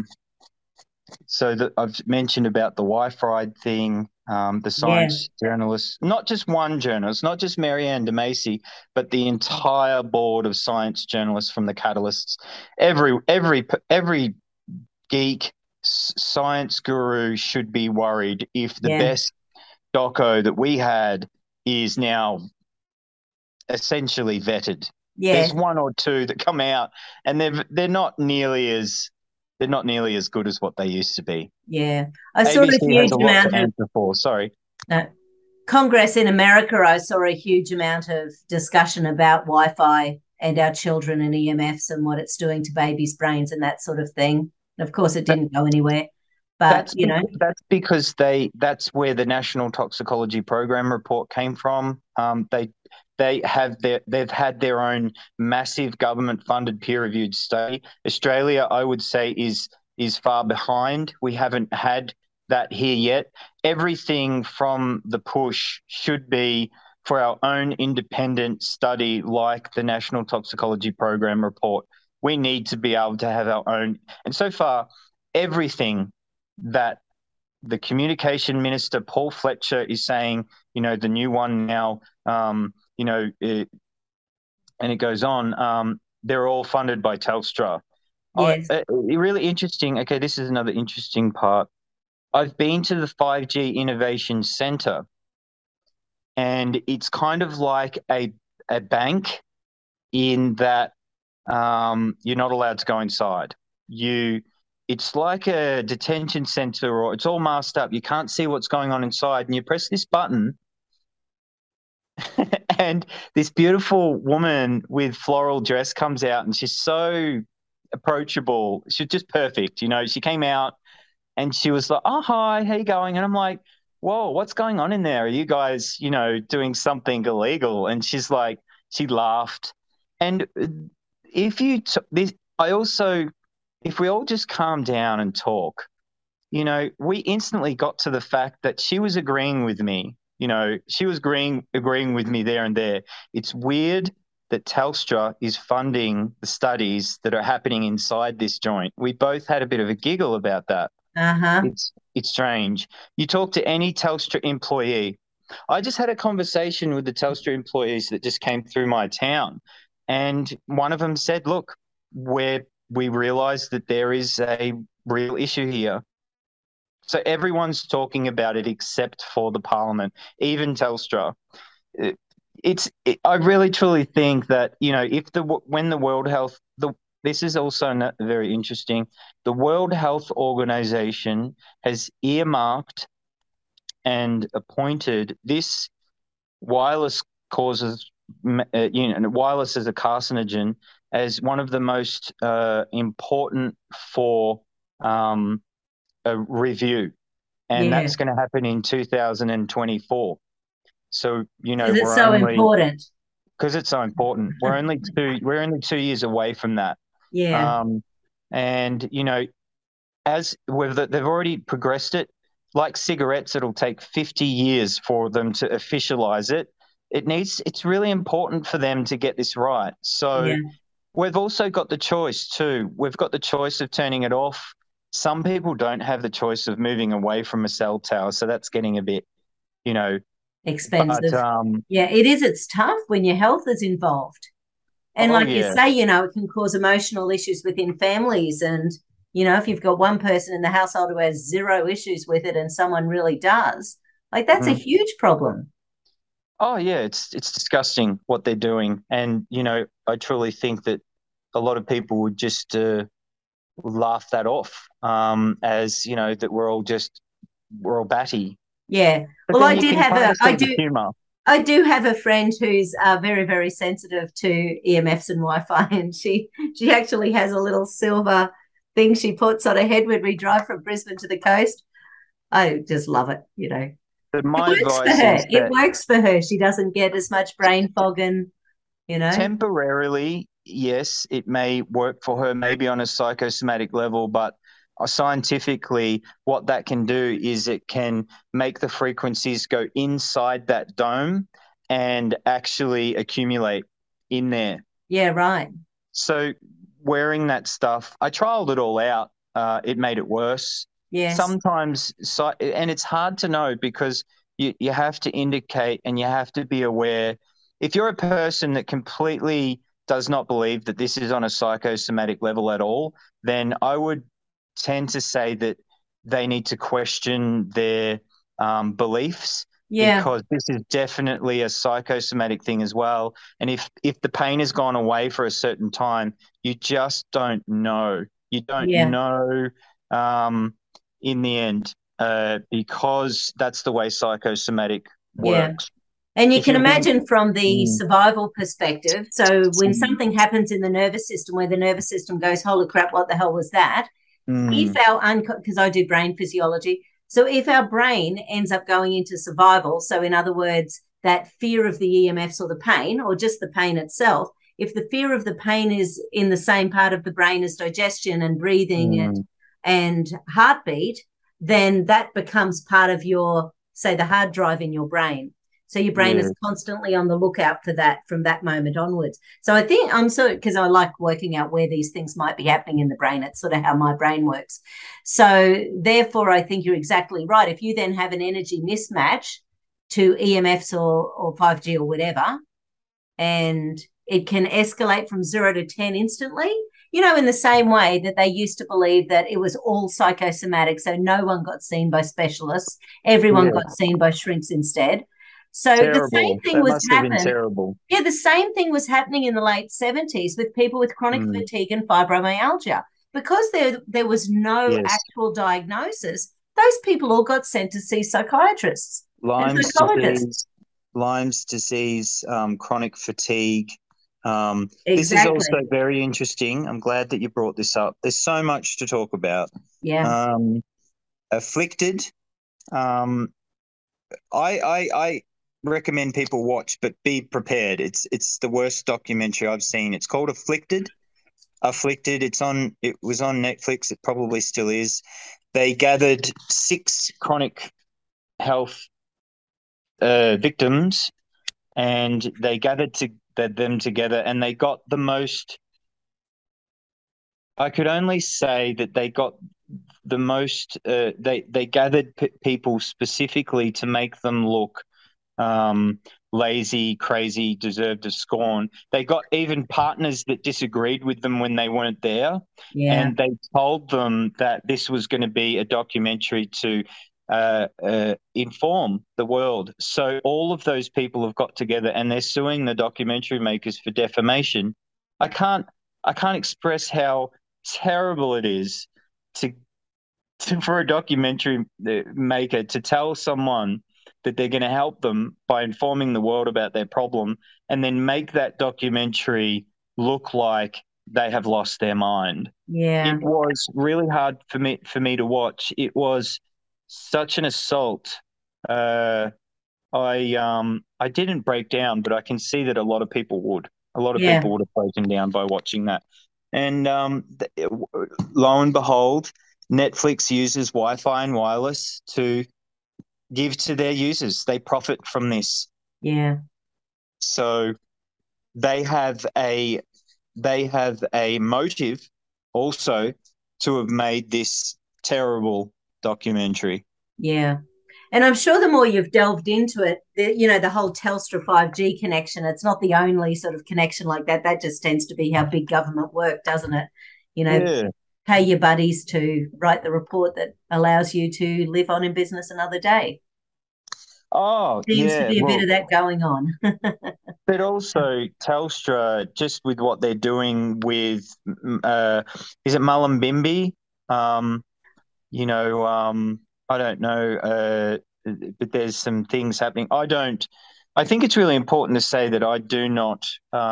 so that I've mentioned about the Wi-Fi thing, the Yeah. science journalists, not just one journalist, not just Marianne de Macy, but the entire board of science journalists from the Catalysts. Every geek science guru should be worried if the Yeah. best doco that we had is now essentially vetted. Yeah. There's one or two that come out, and they're not nearly as good as what they used to be. Yeah. I saw a ABC has huge a lot amount to of answer for. Sorry. uh, Congress in America. I saw a huge amount of discussion about Wi-Fi and our children and EMFs and what it's doing to babies' brains and that sort of thing. And of course, it That, didn't go anywhere. But that's because that's where the National Toxicology Program report came from. They've had their own massive government funded peer reviewed study. Australia, I would say, is far behind. We haven't had that here yet. Everything from the push should be for our own independent study, like the National Toxicology Program report. we need to be able to have our own. And so far, everything that the communication minister, Paul Fletcher, is saying, the new one now, and it goes on, they're all funded by Telstra. Yes. Really interesting. Okay, this is another interesting part. I've been to the 5G Innovation Centre, and it's kind of like a bank in that you're not allowed to go inside. It's like a detention centre, or it's all masked up. You can't see what's going on inside, and you press this button, and this beautiful woman with floral dress comes out, and she's so approachable. She's just perfect. She came out and she was like, "Oh, hi, how you going?" And I'm like, "Whoa, what's going on in there? Are you guys, doing something illegal?" And she's like, she laughed. And if we all just calm down and talk, we instantly got to the fact that she was agreeing with me. She was agreeing with me there and there. It's weird that Telstra is funding the studies that are happening inside this joint. We both had a bit of a giggle about that. Uh-huh. It's strange. You talk to any Telstra employee. I just had a conversation with the Telstra employees that just came through my town, and one of them said, "Look, we realised that there is a real issue here." So everyone's talking about it except for the Parliament, even Telstra. I really truly think that when the World Health this is also very interesting. The World Health Organization has earmarked and appointed this wireless causes, wireless as a carcinogen, as one of the most important for a review, and that's going to happen in 2024. So because it's so important. Because it's so important. We're only 2 years away from that. Yeah. And they've already progressed it. Like cigarettes, it'll take 50 years for them to officialize it. It's really important for them to get this right. So we've also got the choice too. We've got the choice of turning it off. Some people don't have the choice of moving away from a cell tower, so that's getting a bit, expensive. But, it is. It's tough when your health is involved. And you say, it can cause emotional issues within families. And, if you've got one person in the household who has zero issues with it and someone really does, that's a huge problem. Oh, yeah, it's disgusting what they're doing. And, I truly think that a lot of people would just laugh that off as, that we're all batty. Yeah. But well, I do have a friend who's very, very sensitive to EMFs and Wi-Fi, and she actually has a little silver thing she puts on her head when we drive from Brisbane to the coast. I just love it, But my it works for her. She doesn't get as much brain fog and, Temporarily, yes, it may work for her, maybe on a psychosomatic level, but scientifically, what that can do is it can make the frequencies go inside that dome and actually accumulate in there. Yeah, right. So wearing that stuff, I trialed it all out. It made it worse. Yes. Sometimes, and it's hard to know because you have to indicate and you have to be aware. If you're a person that completely does not believe that this is on a psychosomatic level at all, then I would tend to say that they need to question their beliefs, because this is definitely a psychosomatic thing as well. And if the pain has gone away for a certain time, you just don't know. You don't know in the end, because that's the way psychosomatic works. And you can imagine from the survival perspective. So when something happens in the nervous system where the nervous system goes, holy crap, what the hell was that? If because I do brain physiology, so if our brain ends up going into survival, so in other words, that fear of the EMFs or the pain, or just the pain itself, if the fear of the pain is in the same part of the brain as digestion and breathing and heartbeat, then that becomes part of your, say, the hard drive in your brain. So your brain Yeah. is constantly on the lookout for that from that moment onwards. So I think I'm so, because I like working out where these things might be happening in the brain. It's sort of how my brain works. So therefore, I think you're exactly right. If you then have an energy mismatch to EMFs or 5G or whatever, and it can escalate from 0 to 10 instantly. In the same way that they used to believe that it was all psychosomatic, so no one got seen by specialists, everyone Yeah. got seen by shrinks instead. So the same Terrible. thing That was must have been happening. terrible. Yeah, the same thing was happening in the late 70s with people with chronic Mm. fatigue and fibromyalgia. Because there was no Yes. actual diagnosis, those people all got sent to see psychiatrists and Lyme's psychologists. disease, Lyme's disease, chronic fatigue. This is also Exactly. very interesting. I'm glad that you brought this up. There's so much to talk about. Yeah. Um, Afflicted. Um, I recommend people watch, but be prepared. It's the worst documentary I've seen. It's called Afflicted. Afflicted. It was on Netflix. It probably still is. They gathered six chronic health victims, and they gathered them together, and they got the most. I could only say that they got the most. They gathered people specifically to make them look um, lazy, crazy, deserved of scorn. They got even partners that disagreed with them when they weren't there, Yeah. and they told them that this was going to be a documentary to inform the world. So all of those people have got together, and they're suing the documentary makers for defamation. I can't, I can't express how terrible it is to for a documentary maker to tell someone that they're going to help them by informing the world about their problem and then make that documentary look like they have lost their mind. It Yeah. was really hard for me to watch. It was such an assault. Uh, I didn't break down, but I can see that a lot of people would. A lot of Yeah. people would have broken down by watching that. And lo and behold, Netflix uses Wi-Fi and wireless to give to their users. They profit from this. Yeah. So they have a motive also to have made this terrible documentary. Yeah. And I'm sure the more you've delved into it, the whole Telstra 5G connection, it's not the only sort of connection like that. That just tends to be how big government work, doesn't it? You know, Yeah. pay your buddies to write the report that allows you to live on in business another day. Oh, Seems to yeah. be a bit Well, of that going on. but also Telstra, just with what they're doing with, is it Mullumbimby? Um, you know, I don't know, but there's some things happening. I think it's really important to say that I do not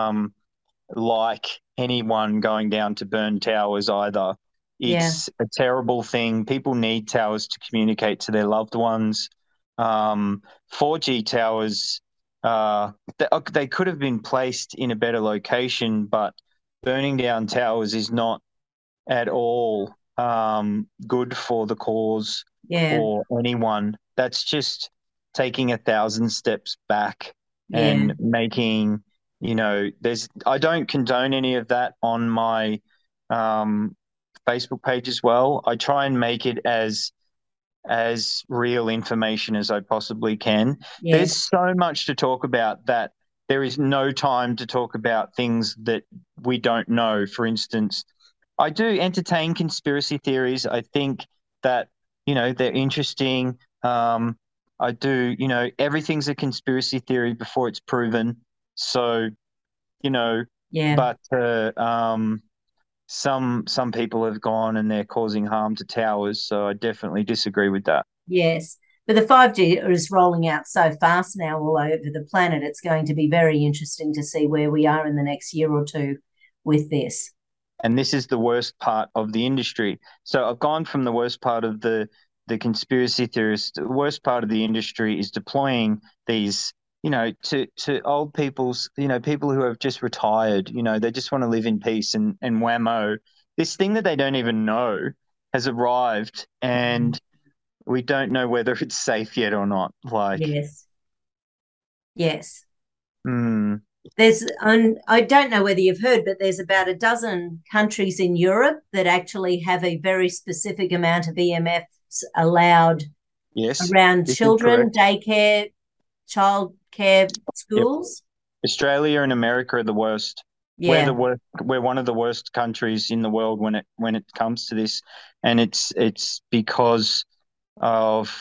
like anyone going down to burn towers either. Yeah. It's a terrible thing. People need towers to communicate to their loved ones. 4G towers, they could have been placed in a better location, but burning down towers is not at all good for the cause Yeah. or anyone. That's just taking 1,000 steps back Yeah. and making, I don't condone any of that on my um, Facebook page as well. I try and make it as real information as I possibly can. There's Yes. so much to talk about that there is no time to talk about things that we don't know. For instance, I do entertain conspiracy theories. I think that, they're interesting. I do, everything's a conspiracy theory before it's proven. So, you know, Yeah. but some people have gone and they're causing harm to towers. So I definitely disagree with that. Yes. But the 5G is rolling out so fast now all over the planet. It's going to be very interesting to see where we are in the next year or two with this. And this is the worst part of the industry. So I've gone from the worst part of the conspiracy theorists. The worst part of the industry is deploying these, to old people's, people who have just retired. They just want to live in peace, and whammo, this thing that they don't even know has arrived, and we don't know whether it's safe yet or not. Like, Yes. Yes. Mm. I don't know whether you've heard, but there's about a dozen countries in Europe that actually have a very specific amount of EMFs allowed Yes, around this is children, correct. daycare, childcare Yep. schools. Australia and America are the worst. We're Yeah, the worst. We're one of the worst countries in the world when it comes to this, and it's because of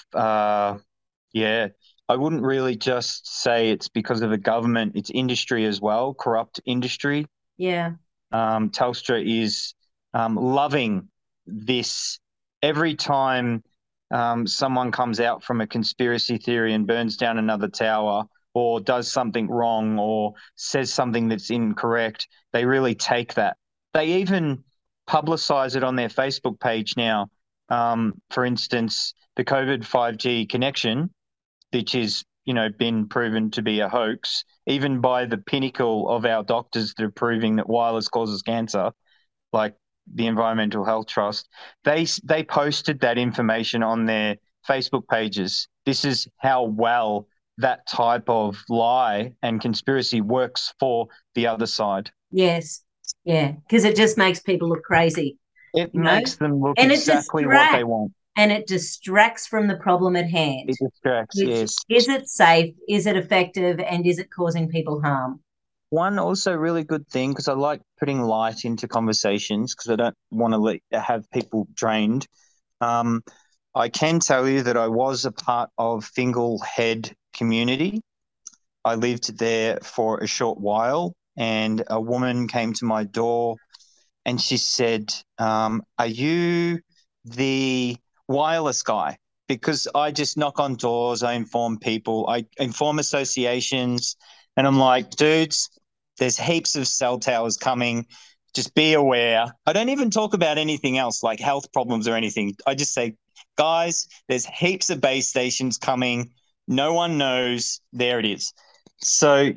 yeah. I wouldn't really just say it's because of the government. It's industry as well, corrupt industry. yeah, Telstra is loving this every time someone comes out from a conspiracy theory and burns down another tower or does something wrong or says something that's incorrect. They really take that. They even publicize it on their Facebook page now. For instance, the COVID 5G connection, which is been proven to be a hoax, even by the pinnacle of our doctors that are proving that wireless causes cancer, like the Environmental Health Trust. They posted that information on their Facebook pages. This is how well that type of lie and conspiracy works for the other side. yes, yeah, because it just makes people look crazy, It you know, makes them look and it exactly what they distracts want. and it distracts from the problem at hand, It distracts, which yes. is it safe, is it effective, and is it causing people harm? One also really good thing, because I like putting light into conversations because I don't want to have people drained. Um, I can tell you that I was a part of Fingal Head community. I lived there for a short while, and a woman came to my door and she said, "Are you the wireless guy?" Because I just knock on doors, I inform people, I inform associations, and I'm like, dudes, there's heaps of cell towers coming. Just be aware. I don't even talk about anything else like health problems or anything. I just say, guys, there's heaps of base stations coming. No one knows. There it is. So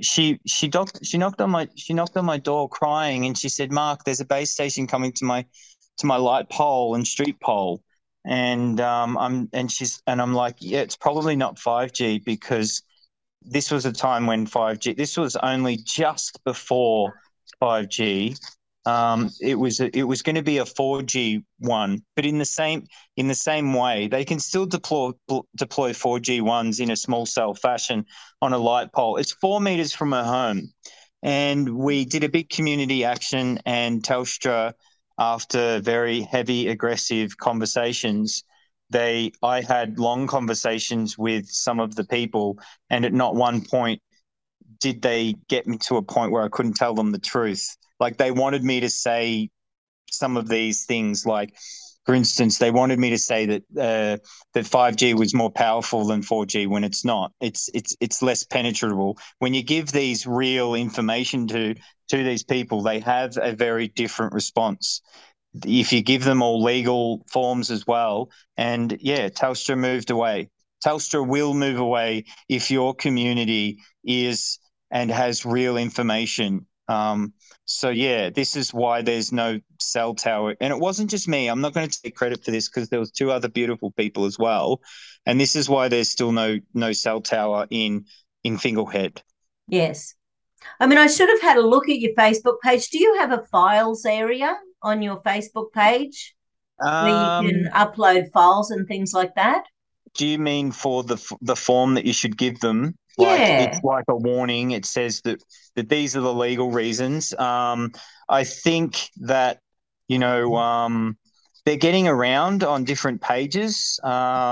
she knocked on my door crying, and she said, "Mark, there's a base station coming to my light pole and street pole." And I'm like, "Yeah, it's probably not 5G, because this was a time when 5G, this was only just before 5G. It was going to be a 4G one, but in the same way, they can still deploy 4G ones in a small cell fashion on a light pole. It's 4 meters from her home, and we did a big community action. And Telstra, after very heavy, aggressive conversations, I had long conversations with some of the people, and at not one point did they get me to a point where I couldn't tell them the truth. Like, they wanted me to say some of these things, like, for instance, they wanted me to say that 5G was more powerful than 4G, when it's not. It's less penetrable. When you give these real information to these people, they have a very different response if you give them all legal forms as well. And yeah, Telstra moved away. Telstra will move away if your community is and has real information. So yeah, this is why there's no cell tower. And it wasn't just me. I'm not going to take credit for this, because there was two other beautiful people as well. And this is why there's still no cell tower in Finglehead. Yes. I mean, I should have had a look at your Facebook page. Do you have a files area on your Facebook page where you can Um, upload files and things like that? Do you mean for the form that you should give them? Like, it's Yeah. like a warning. It says that these are the legal reasons. I think that you know they're getting around on different pages.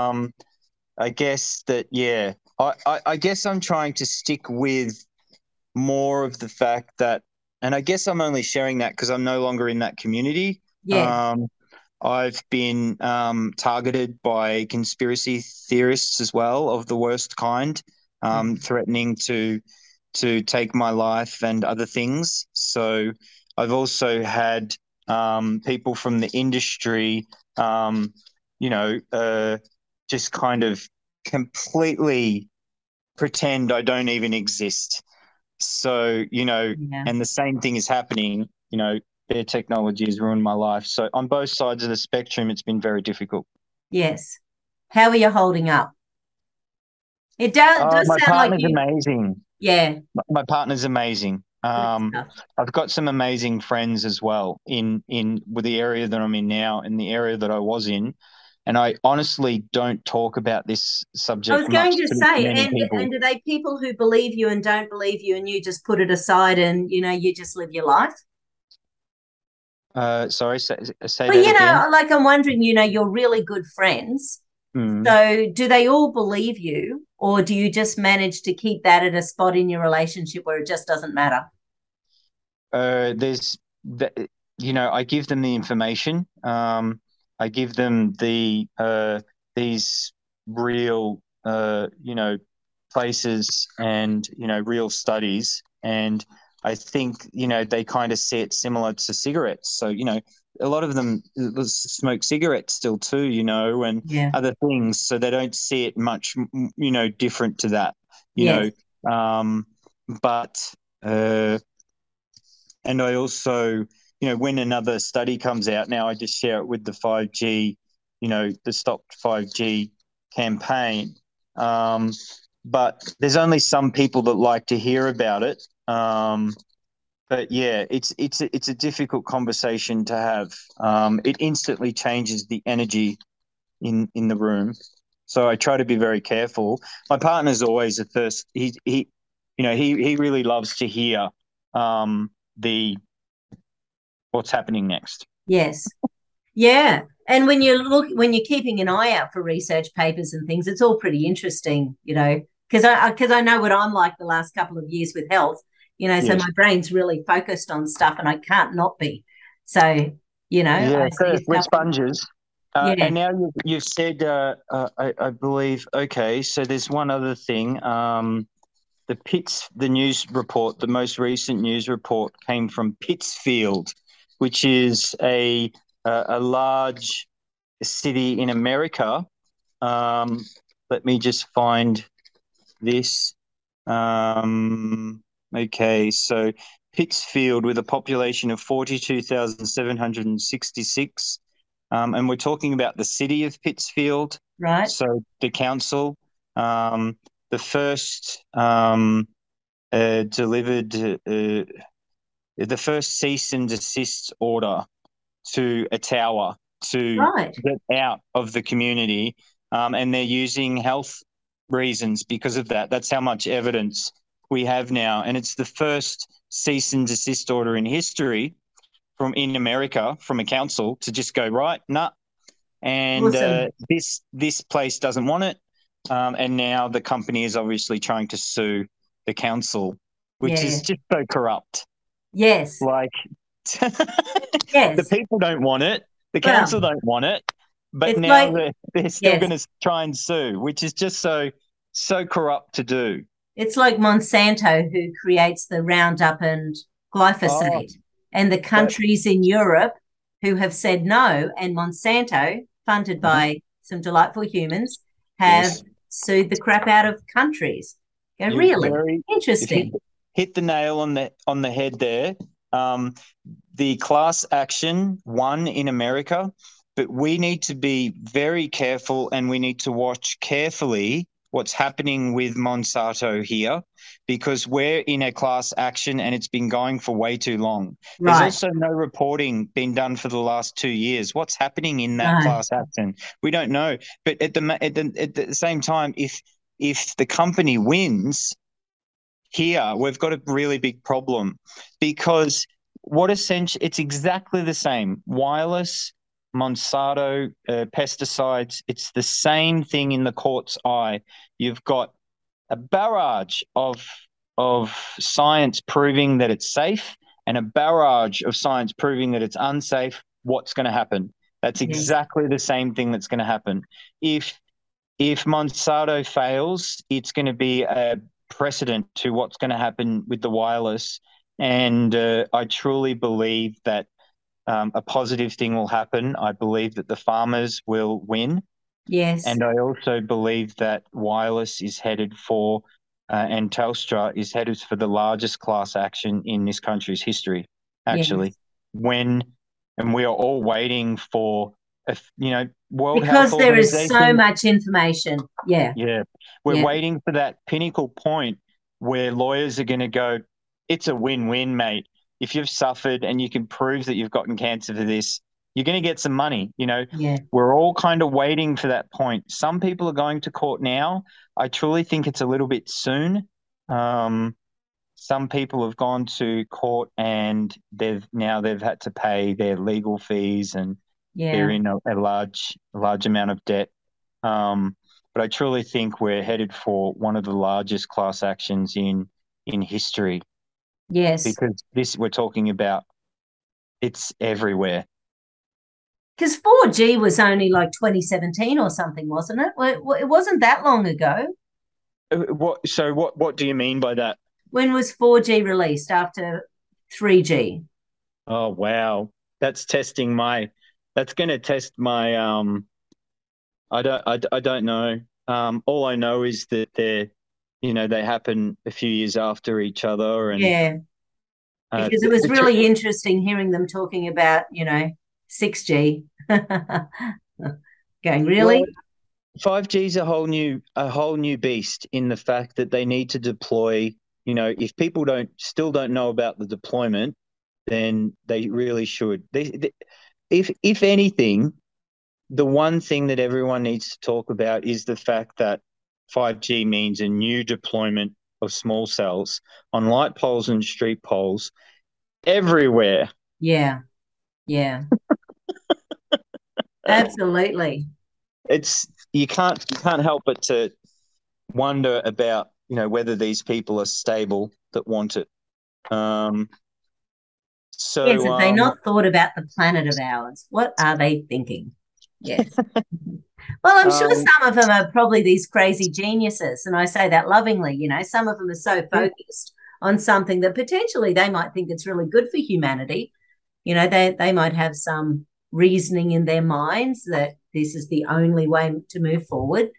I guess that, yeah. I guess I'm trying to stick with more of the fact that, and I guess I'm only sharing that because I'm no longer in that community. Yes. Um, I've been targeted by conspiracy theorists as well, of the worst kind, threatening to take my life and other things. So I've also had people from the industry, um, you know, just kind of completely pretend I don't even exist. So, Yeah. and the same thing is happening. Their technology has ruined my life. So on both sides of the spectrum, it's been very difficult. Yes. How are you holding up? It does My sound like partner's you. amazing. Yeah, My partner's amazing. good stuff. I've got some amazing friends as well in with the area that I'm in now, in the area that I was in, and I honestly don't talk about this I subject was going much to to say, many people. and are they people who believe you and don't believe you, and you just put it aside and you just live your life? Sorry, say Well, that again. like I'm wondering, you're really good friends. Hmm. So do they all believe you, or do you just manage to keep that at a spot in your relationship where it just doesn't matter? There's the, I give them the information. I give them these real places and real studies, and I think they kind of see it similar to cigarettes. So a lot of them smoke cigarettes still too, and Yeah. other things. So they don't see it much, different to that, you Yes. know. Um, but and I also, when another study comes out, now I just share it with the 5G, the Stop 5G campaign. Um, but there's only some people that like to hear about it. But yeah, it's a difficult conversation to have. It instantly changes the energy in the room. So I try to be very careful. My partner's always a first. He really loves to hear the what's happening next. Yes. Yeah. And when you're keeping an eye out for research papers and things, it's all pretty interesting, because I know what I'm like the last couple of years with health, so Yes. my brain's really focused on stuff and I can't not be. So, Yeah, I see so we're stuff. sponges. Yeah. And now you've said, I believe, okay, so there's one other thing. The news report, the most recent news report came from Pittsfield, which is a large city in America. Um, Let me just find this. Okay, so Pittsfield with a population of 42,766. And we're talking about the city of Pittsfield. Right. So the council, the first delivered the first cease and desist order to a tower to Right. get out of the community. And they're using health reasons because of that. That's how much evidence we have now. And it's the first cease and desist order in history from in America from a council to just go, right, nah. And Awesome. this place doesn't want it. And now the company is obviously trying to sue the council, which Yeah. is just so corrupt. Yes. Like the Yes. people don't want it, the council Well, don't want it, but it's now like, they're still yes, going to try and sue, which is just so corrupt to do. it's like Monsanto who creates the Roundup and Oh, glyphosate, and the that countries in Europe who have said no, and Monsanto, funded mhm. by some delightful humans, have Yes, sued the crap out of countries. Go, you've really very you've interesting. hit the nail on the head there. Um, the class action won in America, but we need to be very careful and we need to watch carefully what's happening with Monsanto here because we're in a class action and it's been going for way too long. There's Right. also no reporting been done for the last 2 years. What's happening in that No. class action? We don't know. But at the same time, if the company wins, here we've got a really big problem because what essentially it's exactly the same wireless Monsanto pesticides. It's the same thing in the court's eye. You've got a barrage of science proving that it's safe and a barrage of science proving that it's unsafe. What's going to happen? That's Yes. exactly the same thing that's going to happen. If if Monsanto fails, it's going to be a precedent to what's going to happen with the wireless. And I truly believe that a positive thing will happen. I believe that the farmers will win. Yes. And I also believe that wireless is headed for, and Telstra is headed for the largest class action in this country's history, actually. Yes. When, and we are all waiting for, World Health Because there is so Organization. much information. Yeah. Yeah, we're Yeah. waiting for that pinnacle point where lawyers are going to go, it's a win-win, mate. If you've suffered and you can prove that you've gotten cancer for this, you're going to get some money. Yeah. We're all kind of waiting for that point. Some people are going to court now. I truly think it's a little bit soon. Some people have gone to court and they've had to pay their legal fees and they're Yeah. in a large amount of debt. But I truly think we're headed for one of the largest class actions in history, Yes. because this we're talking about, it's everywhere. Because 4G was only like 2017 or something, wasn't it? Well, it wasn't that long ago. What do you mean by that? When was 4G released after 3G? Oh wow. That's going to test my I don't know. All I know is that they happen a few years after each other, and Yeah, uh, because it the, was the tr really interesting hearing them talking about, 6G. Going, well, really? 5G is a whole new beast in the fact that they need to deploy. If people don't know about the deployment, then they really should. If anything, the one thing that everyone needs to talk about is the fact that 5G means a new deployment of small cells on light poles and street poles everywhere. Yeah, yeah, absolutely. It's you can't help but to wonder about whether these people are stable that want it. Um, Yes, so have they not thought about the planet of ours? What are they thinking? Yes. Well, I'm sure um, some of them are probably these crazy geniuses, and I say that lovingly. Some of them are so yeah, focused on something that potentially they might think it's really good for humanity. They might have some reasoning in their minds that this is the only way to move forward.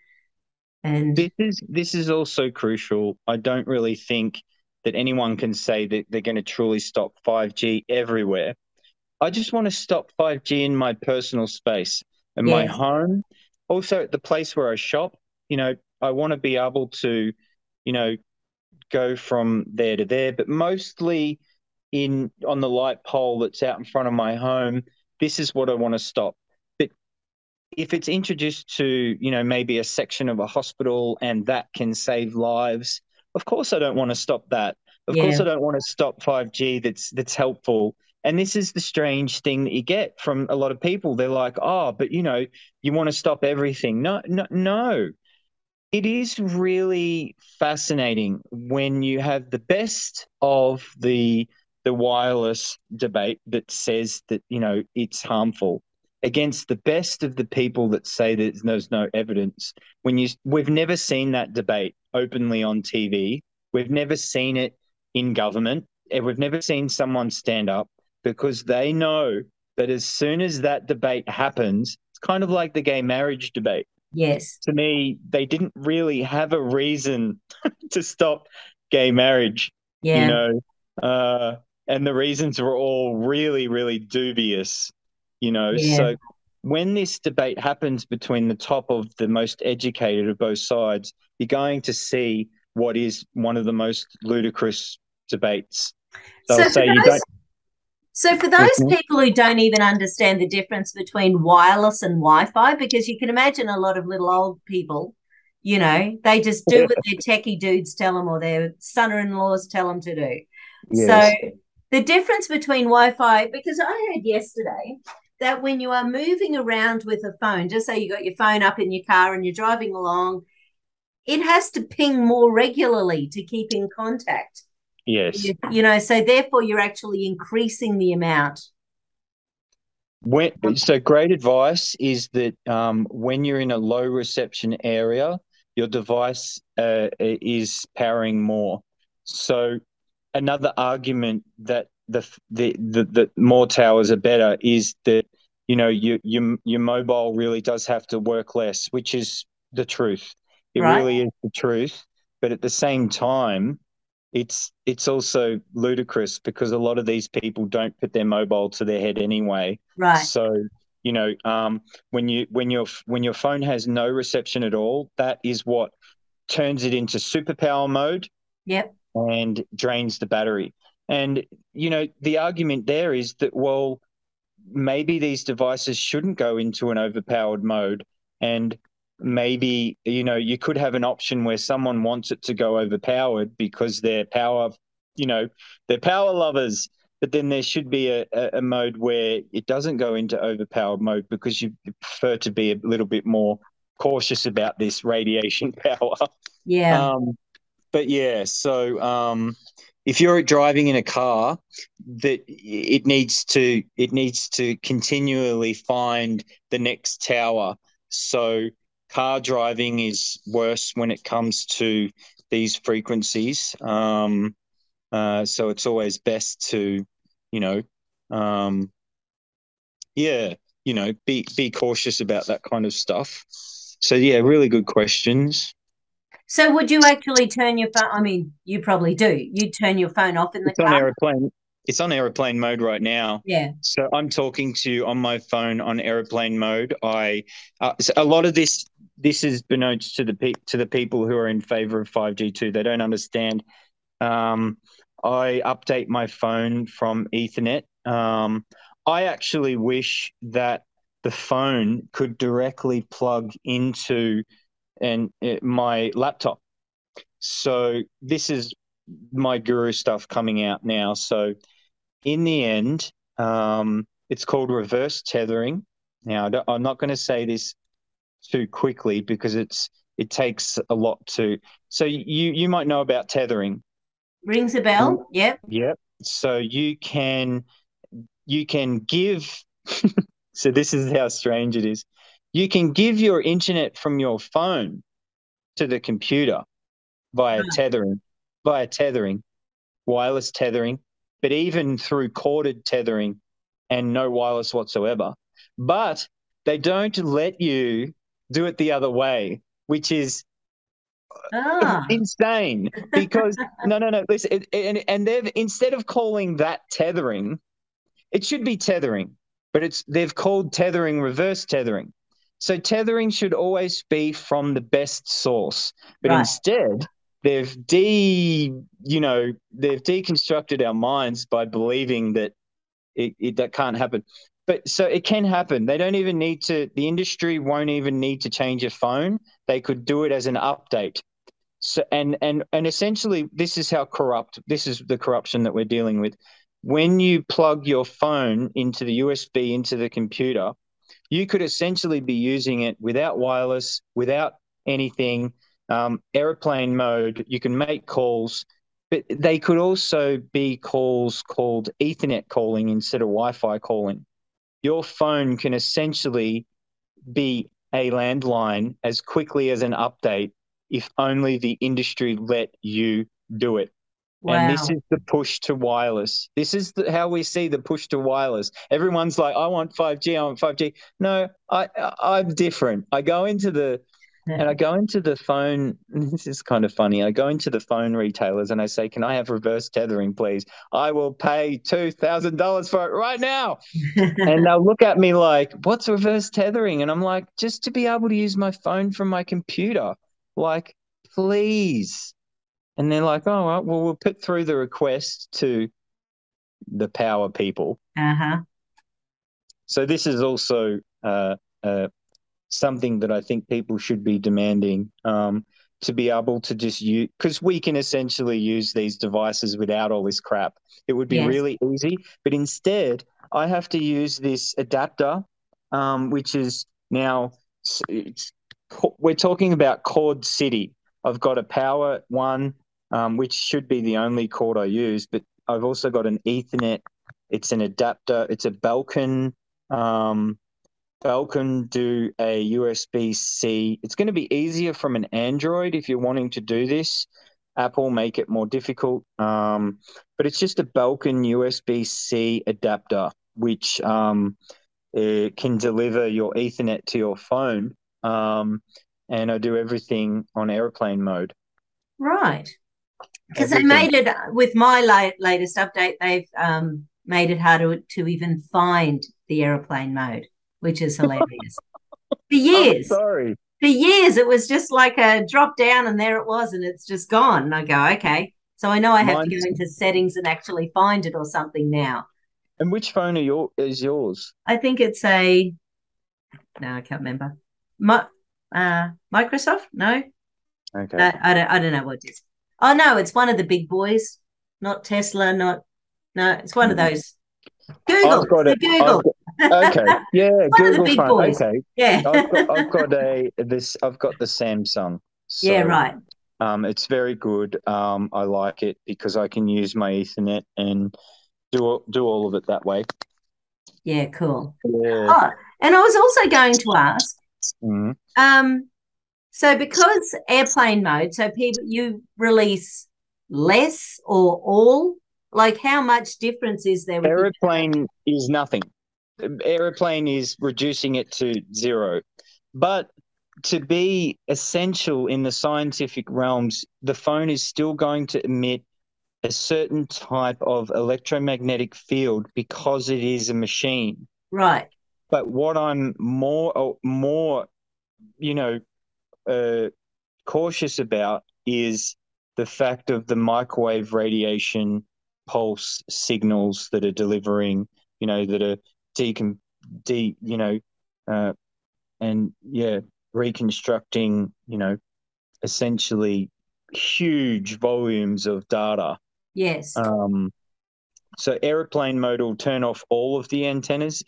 And this is also crucial. I don't really think that anyone can say that they're going to truly stop 5G everywhere. I just want to stop 5G in my personal space, in my yes, home, also at the place where I shop. I want to be able to, you know, go from there to there, but mostly in on the light pole that's out in front of my home. This is what I want to stop. But if it's introduced to, maybe a section of a hospital and that can save lives, of course I don't want to stop that. Of course yeah, I don't want to stop 5G that's helpful. And this is the strange thing that you get from a lot of people. They're like, "Oh, but you want to stop everything." No, no, no. It is really fascinating when you have the best of the wireless debate that says that it's harmful against the best of the people that say that there's no evidence. We've never seen that debate openly on TV. We've never seen it in government. And we've never seen someone stand up because they know that as soon as that debate happens, it's kind of like the gay marriage debate. yes, To me, they didn't really have a reason to stop gay marriage, you yeah, know, uh, and the reasons were all really, really dubious. yeah. So when this debate happens between the top of the most educated of both sides, you're going to see what is one of the most ludicrous debates. They'll So for say you those don't. So, for those people who don't even understand the difference between wireless and Wi Fi, because you can imagine a lot of little old people, they just do what their techie dudes tell them or their son in laws tell them to do. So, Yes. the difference between Wi Fi, because I heard yesterday that when you are moving around with a phone, just say you got your phone up in your car and you're driving along, it has to ping more regularly to keep in contact. Yes. So therefore you're actually increasing the amount. So great advice is that when you're in a low reception area, your device is powering more. So another argument that the more towers are better is that your mobile really does have to work less, which is the truth. It Right, really is the truth. But at the same time, it's also ludicrous because a lot of these people don't put their mobile to their head anyway. right. So when your phone has no reception at all, that is what turns it into superpower mode. Yep. and drains the battery. And, the argument there is that, well, maybe these devices shouldn't go into an overpowered mode. And maybe, you could have an option where someone wants it to go overpowered because they're power lovers. But then there should be a mode where it doesn't go into overpowered mode because you prefer to be a little bit more cautious about this radiation power. Yeah. But yeah, so if you're driving in a car, that it needs to continually find the next tower. So car driving is worse when it comes to these frequencies. So it's always best to, you know, um, yeah, be cautious about that kind of stuff. So yeah, really good questions. So would you actually turn your phone? I mean, you probably do. You turn your phone off in the It's on car? aeroplane. It's on aeroplane mode right now. Yeah. So I'm talking to you on my phone on aeroplane mode. So a lot of this is beknownst to the people who are in favor of 5G too. They don't understand. I update my phone from Ethernet. I actually wish that the phone could directly plug into my laptop. So this is my guru stuff coming out now. So in the end, it's called reverse tethering. Now, I'm not going to say this too quickly because it takes a lot to. So you might know about tethering. Rings a bell? Yep. Yep. So you can give. So this is how strange it is. You can give your internet from your phone to the computer via Right. tethering, wireless tethering, but even through corded tethering and no wireless whatsoever. But they don't let you do it the other way, which is Ah. insane because no, listen, and they've instead of calling that tethering, it should be tethering, but they've called tethering reverse tethering. So tethering should always be from the best source, but Right. instead they've deconstructed our minds by believing that that can't happen. But so it can happen. They don't even need to. The industry won't even need to change a phone. They could do it as an update. So and essentially, this is how corrupt. This is the corruption that we're dealing with. When you plug your phone into the USB into the computer, you could essentially be using it without wireless, without anything, airplane mode. You can make calls, but they could also be calls called Ethernet calling instead of Wi-Fi calling. Your phone can essentially be a landline as quickly as an update if only the industry let you do it. And this Wow. is the push to wireless. This is how we see the push to wireless. Everyone's like, I want 5G, I want 5G. No, I'm different. I go into the phone. This is kind of funny. I go into the phone retailers and I say, "Can I have reverse tethering, please? I will pay $2,000 for it right now." And they'll look at me like, "What's reverse tethering?" And I'm like, "Just to be able to use my phone from my computer. Like, please." And they're like, "All right, well, we'll put through the request to the power people." Uh-huh. So this is also something that I think people should be demanding, to be able to just use, because we can essentially use these devices without all this crap. It would be Yes. really easy, but instead I have to use this adapter, which is now it's, we're talking about Cord City. I've got a power one, which should be the only cord I use, but I've also got an Ethernet. It's an adapter. It's a Belkin. Belkin do a USB-C. It's going to be easier from an Android if you're wanting to do this. Apple make it more difficult, but it's just a Belkin USB-C adapter, which it can deliver your Ethernet to your phone, and I do everything on airplane mode. Right. Because they Everything. made it with my latest update, they've made it harder to even find the aeroplane mode, which is hilarious. For I'm years. sorry. For years, it was just like a drop down and there it was, and it's just gone. And I go, okay. So I know I have to Mine's go into settings and actually find it or something now. and which phone is yours? I think it's no, I can't remember. Microsoft? No, Okay. no, I don't know what it is. Oh no, it's one of the big boys, not Tesla, not no, it's one of Mm. those. Google, I've it's got the it. I've Google. got okay. Yeah, One of the Google big phone. boys. Okay. Yeah. I've got the Samsung. Yeah, So right. it's very good. I like it because I can use my Ethernet and do all of it that way. Yeah, cool. Yeah. Oh, and I was also going to ask, Mhm. um, so because airplane mode, so people you release less or all, like how much difference is there with each other? Aeroplane is nothing. Aeroplane is reducing it to zero. But to be essential in the scientific realms, the phone is still going to emit a certain type of electromagnetic field because it is a machine. Right. But what I'm more, you know, uh, cautious about is the fact of the microwave radiation pulse signals that are delivering, that are decom, de, uh, and yeah, reconstructing, essentially huge volumes of data. Yes. Um, so airplane mode will turn off all of the antennas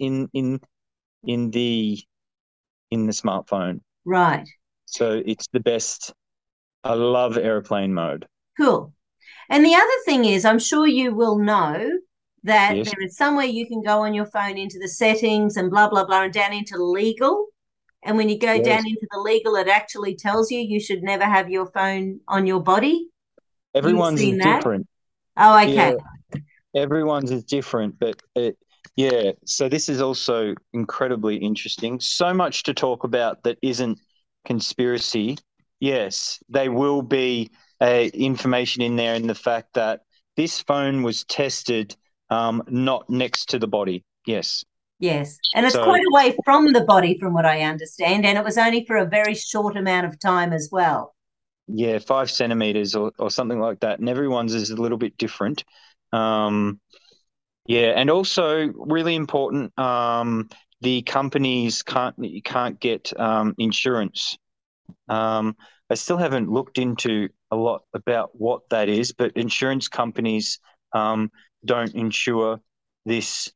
in the in the smartphone. Right. So it's the best. I love airplane mode. Cool. And the other thing is, I'm sure you will know that Yes. there is somewhere you can go on your phone into the settings and blah, blah, blah, and down into legal. And when you go Yes. down into the legal, it actually tells you you should never have your phone on your body. You've Everyone's is seen that? different. Oh, Yeah, okay. everyone's is different, but yeah. So this is also incredibly interesting. So much to talk about that isn't conspiracy. Yes, they will be information in there in the fact that this phone was tested not next to the body. Yes. Yes. And it's So quite away from the body, from what I understand. And it was only for a very short amount of time as well. yeah, 5 centimeters or something like that. And everyone's is a little bit different. Um, Yeah, and also really important, the companies can't get insurance. Um, I still haven't looked into a lot about what that is, but insurance companies don't insure this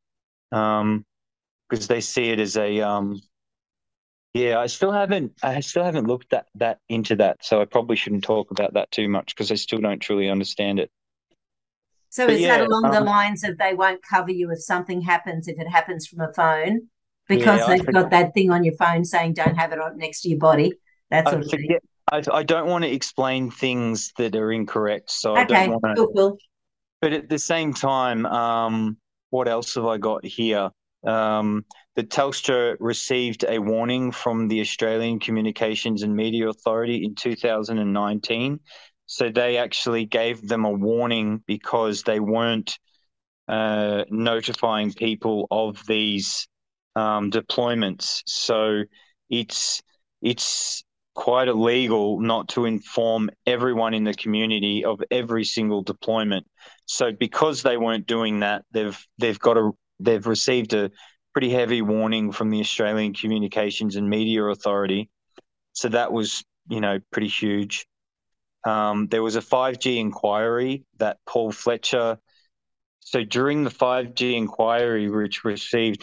because they see it as a yeah. I still haven't looked that into that, so I probably shouldn't talk about that too much because I still don't truly understand it. So But is that yeah, along the lines of they won't cover you if something happens, if it happens from a phone, because yeah, they've got that thing on your phone saying don't have it on next to your body, that I sort of thing. forget. I don't want to explain things that are incorrect, so I don't Okay, want to. cool, cool. But at the same time, what else have I got here? Um, the Telstra received a warning from the Australian Communications and Media Authority in 2019. So they actually gave them a warning because they weren't notifying people of these deployments. So it's it's quite illegal not to inform everyone in the community of every single deployment. So because they weren't doing that, they've received a pretty heavy warning from the Australian Communications and Media Authority. So that was pretty huge. There was a 5G inquiry that Paul Fletcher so during the 5G inquiry, which received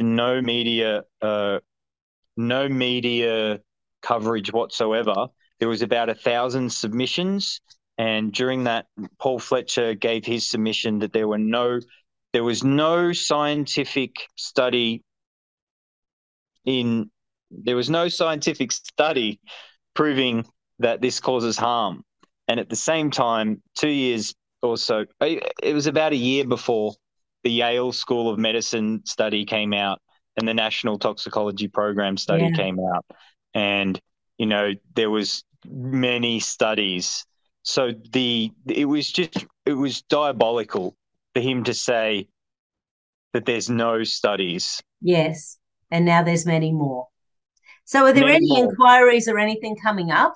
no media coverage whatsoever, there was about 1,000 submissions, and during that, Paul Fletcher gave his submission that there was no scientific study in, there was no scientific study proving that this causes harm, and at the same time, 2 years or so, it was about a year before the Yale School of Medicine study came out and the National Toxicology Program study Yeah. came out. And, there was many studies. So it was diabolical for him to say that there's no studies. Yes. And now there's many more. So are there Many any more. inquiries or anything coming up?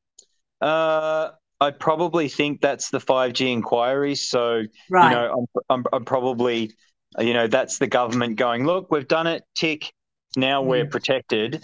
I probably think that's the 5G inquiry. So, Right. I'm probably, that's the government going, look, we've done it, tick, now we're protected.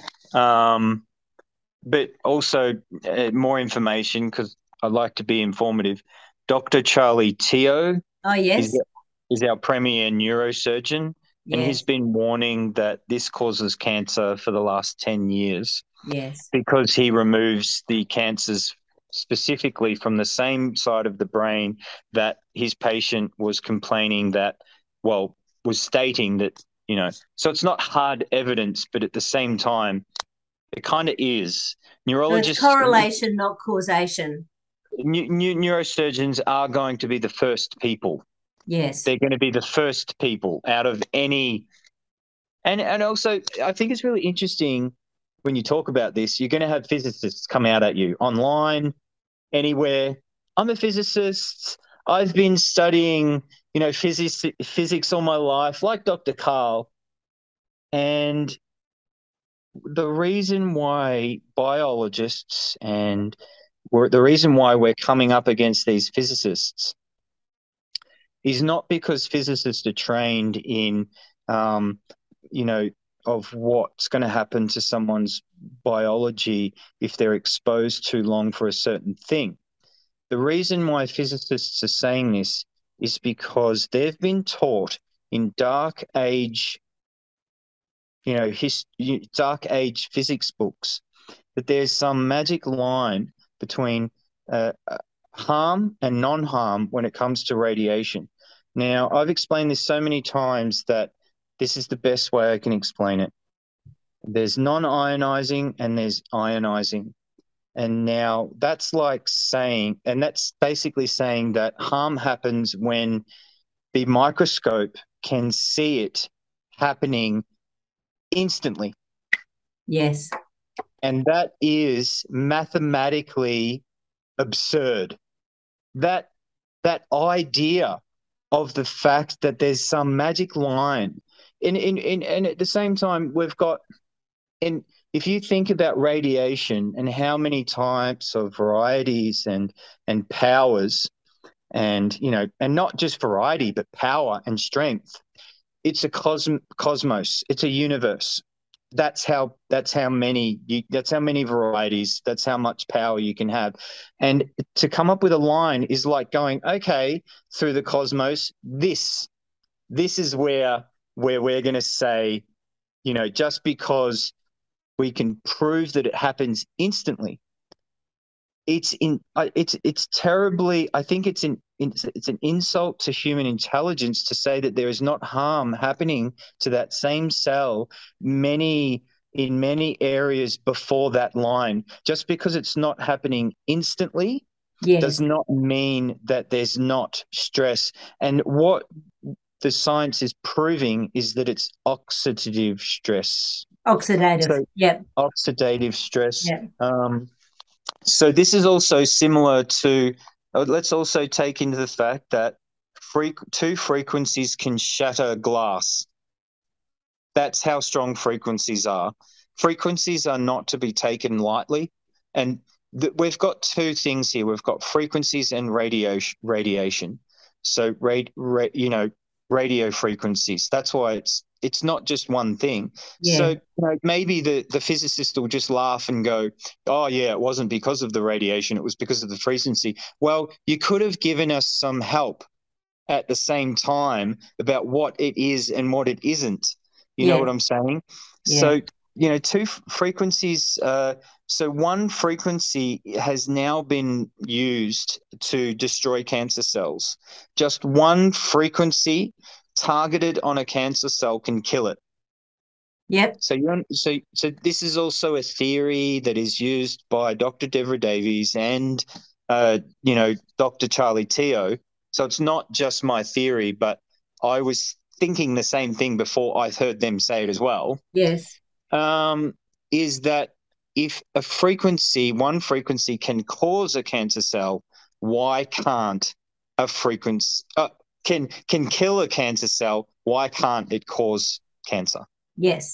But also more information, because I like to be informative. Dr. Charlie Teo Oh, yes. is our premier neurosurgeon, and he's Yes. been warning that this causes cancer for the last 10 years Yes. because he removes the cancers specifically from the same side of the brain that his patient was complaining that, well, was stating that, so it's not hard evidence, but at the same time, it kind of is. So it's Neurologists, correlation, not causation. neurosurgeons are going to be the first people. Yes. They're going to be the first people out of any. And also, I think it's really interesting when you talk about this. You're going to have physicists come out at you online, anywhere. I'm a physicist. I've been studying, physics all my life, like Dr. Carl. And the reason why biologists and the reason why we're coming up against these physicists is not because physicists are trained in, of what's going to happen to someone's biology if they're exposed too long for a certain thing. The reason why physicists are saying this is because they've been taught in dark age, dark age physics books that there's some magic line between harm and non-harm when it comes to radiation. Now, I've explained this so many times that this is the best way I can explain it. There's non-ionizing and there's ionizing. And now that's like saying, and that's basically saying that harm happens when the microscope can see it happening instantly. Yes. And that is mathematically absurd. That idea of the fact that there's some magic line, and at the same time we've got, and if you think about radiation and how many types of varieties and powers, and and not just variety but power and strength, it's a cosmos, it's a universe. That's how many varieties, that's how much power you can have. And to come up with a line is like going, okay, through the cosmos, this is where we're going to say, just because we can prove that it happens instantly, it's terribly, I think it's an insult to human intelligence to say that there is not harm happening to that same cell in many areas before that line. Just because it's not happening instantly does not mean that there's not stress. And what the science is proving is that it's oxidative stress. Oxidative. Oxidative stress. So this is also similar to, let's also take into the fact that two frequencies can shatter glass. That's how strong frequencies are. Frequencies are not to be taken lightly. And we've got two things here. We've got frequencies and radiation. So, radio frequencies. That's why it's not just one thing. So maybe the physicist will just laugh and go, oh yeah, it wasn't because of the radiation, it was because of the frequency. Well, you could have given us some help at the same time about what it is and what it isn't. You know what I'm saying? So, two frequencies. So one frequency has now been used to destroy cancer cells. Just one frequency targeted on a cancer cell can kill it. So this is also a theory that is used by Dr. Deborah Davies and Dr. Charlie Teo. So it's not just my theory, but I was thinking the same thing before I heard them say it as well. Yes. Is that if one frequency can cause a cancer cell, why can't a frequency can kill a cancer cell? Why can't it cause cancer? Yes,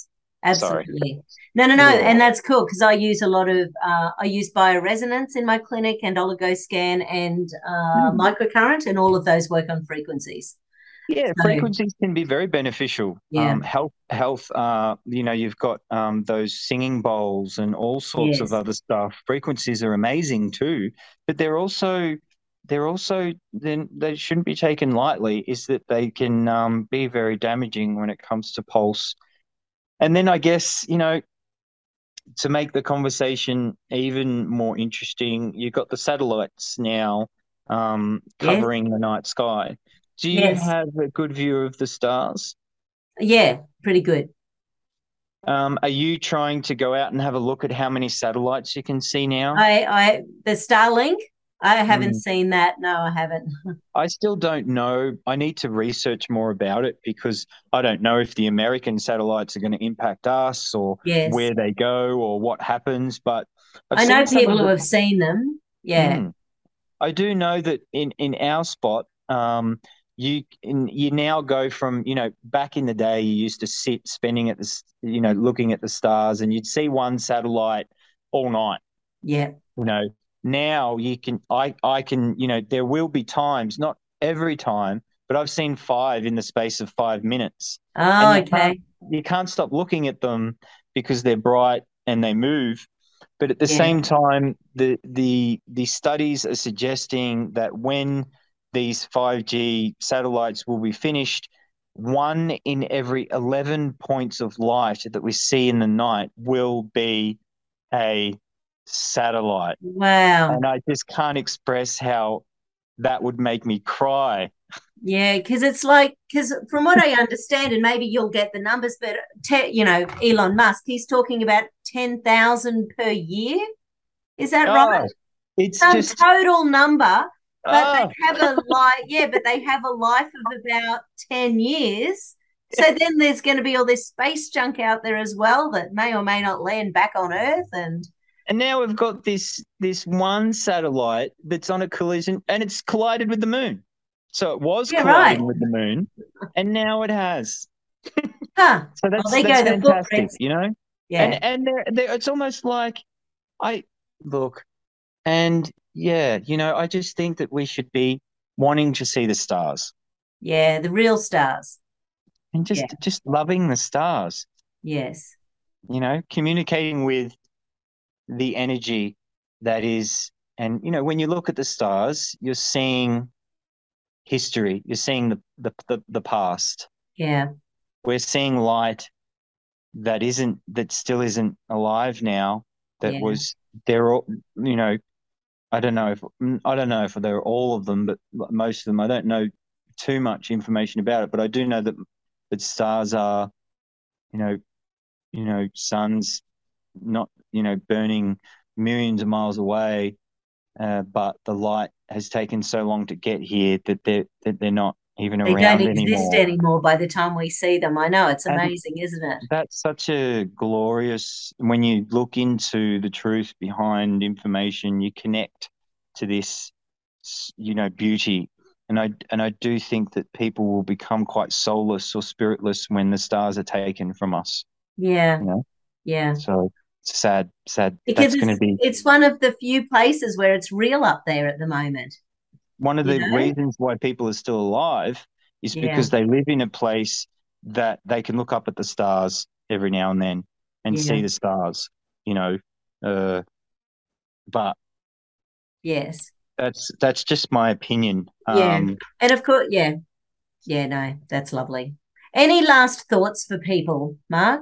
Sorry. Absolutely. No, no, no. Yeah. And that's cool because I use a lot of, I use bioresonance in my clinic and oligoscan and Mm. microcurrent, and all of those work on frequencies. Yeah, So, frequencies can be very beneficial. yeah, Health. You've got those singing bowls and all sorts of yes. other stuff. Frequencies are amazing too, but then they shouldn't be taken lightly. Is that they can be very damaging when it comes to pulse. And then I guess to make the conversation even more interesting, you've got the satellites now Yes. covering the night sky. Do you Yes. have a good view of the stars? Yeah, pretty good. Are you trying to go out and have a look at how many satellites you can see now? The Starlink, I haven't Mm. seen that. No, I haven't. I still don't know. I need to research more about it because I don't know if the American satellites are going to impact us or Yes. where they go or what happens. But I've I know seen some people of who the. have seen them. Yeah. Mm. I do know that in our spot, you now go from back in the day you used to sit spending at looking at the stars and you'd see one satellite all night. Yeah. You know now you can I can there will be times, not every time, but I've seen five in the space of 5 minutes, and Oh, okay. you can't stop looking at them because they're bright and they move. But at the Yeah. same time, the studies are suggesting that when these 5G satellites will be finished, one in every 11 points of light that we see in the night will be a satellite. Wow. And I just can't express how that would make me cry. Yeah, because it's like, because from what I understand, and maybe you'll get the numbers, but Elon Musk, he's talking about 10,000 per year. Is that right? Oh, it's Some just, total number, but they oh, have a life, yeah, but they have a life of about 10 years. So then there's going to be all this space junk out there as well that may or may not land back on Earth. And and now we've got this one satellite that's on a collision and it's collided with the moon. So it was yeah, right. colliding with the moon, and now it has. Huh. So Well, that's there that's go the fantastic, footprints. And Yeah. it's almost like I look, and yeah, I just think that we should be wanting to see the stars Yeah. The real stars. and Yeah. just loving the stars, Yes. communicating with the energy that is. And when you look at the stars, you're seeing history, you're seeing the past. Yeah. We're seeing light that still isn't alive now, that Yeah. was they're all I don't know if they're all of them, but most of them. I don't know too much information about it, but I do know that stars are, you know, suns not, burning millions of miles away, but the light has taken so long to get here that they're not even They don't around exist anymore. anymore by the time we see them. I know it's And amazing, isn't it? that's such a glorious, when you look into the truth behind information, you connect to this, beauty. And I do think that people will become quite soulless or spiritless when the stars are taken from us, Yeah. you know. Yeah. So sad, sad. Because That's going to be it's one of the few places where it's real up there at the moment, one of you the know? reasons why people are still alive is Yeah. because they live in a place that they can look up at the stars every now and then and Yeah. see the stars, you know. Uh, but Yes. that's just my opinion. Yeah. And of course, yeah. Yeah, no, that's lovely. Any last thoughts for people, Mark?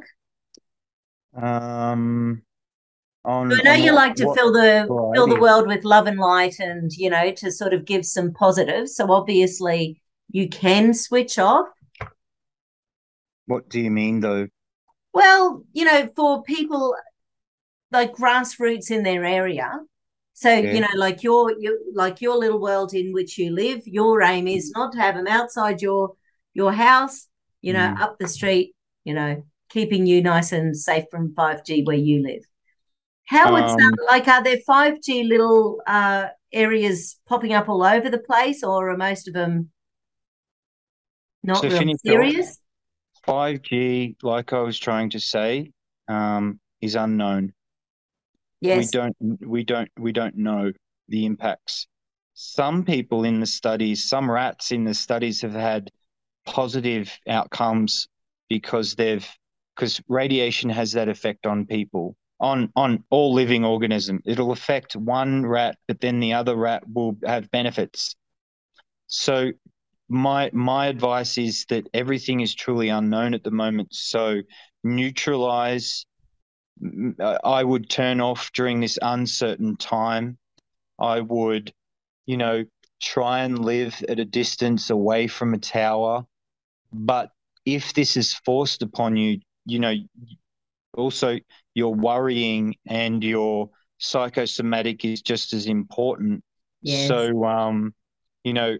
Um, I on know on you what like to what fill the variety? world with love and light and, to sort of give some positives. So obviously you can switch off. What do you mean though? Well, for people like grassroots in their area. So, Yeah. like your little world in which you live, your aim is not to have them outside your house, Mm. up the street, keeping you nice and safe from 5G where you live. How would Um, are there 5G little areas popping up all over the place, or are most of them not to real finish off, serious? 5G, like I was trying to say, is unknown. We Yes. don't know the impacts. Some people in the studies, some rats in the studies have had positive outcomes because radiation has that effect on people, on all living organism. It'll affect one rat, but then the other rat will have benefits. So my advice is that everything is truly unknown at the moment. So neutralize. I would turn off during this uncertain time. I would, you know, try and live at a distance away from a tower. But if this is forced upon you, also your worrying and your psychosomatic is just as important. Yes. So, you know,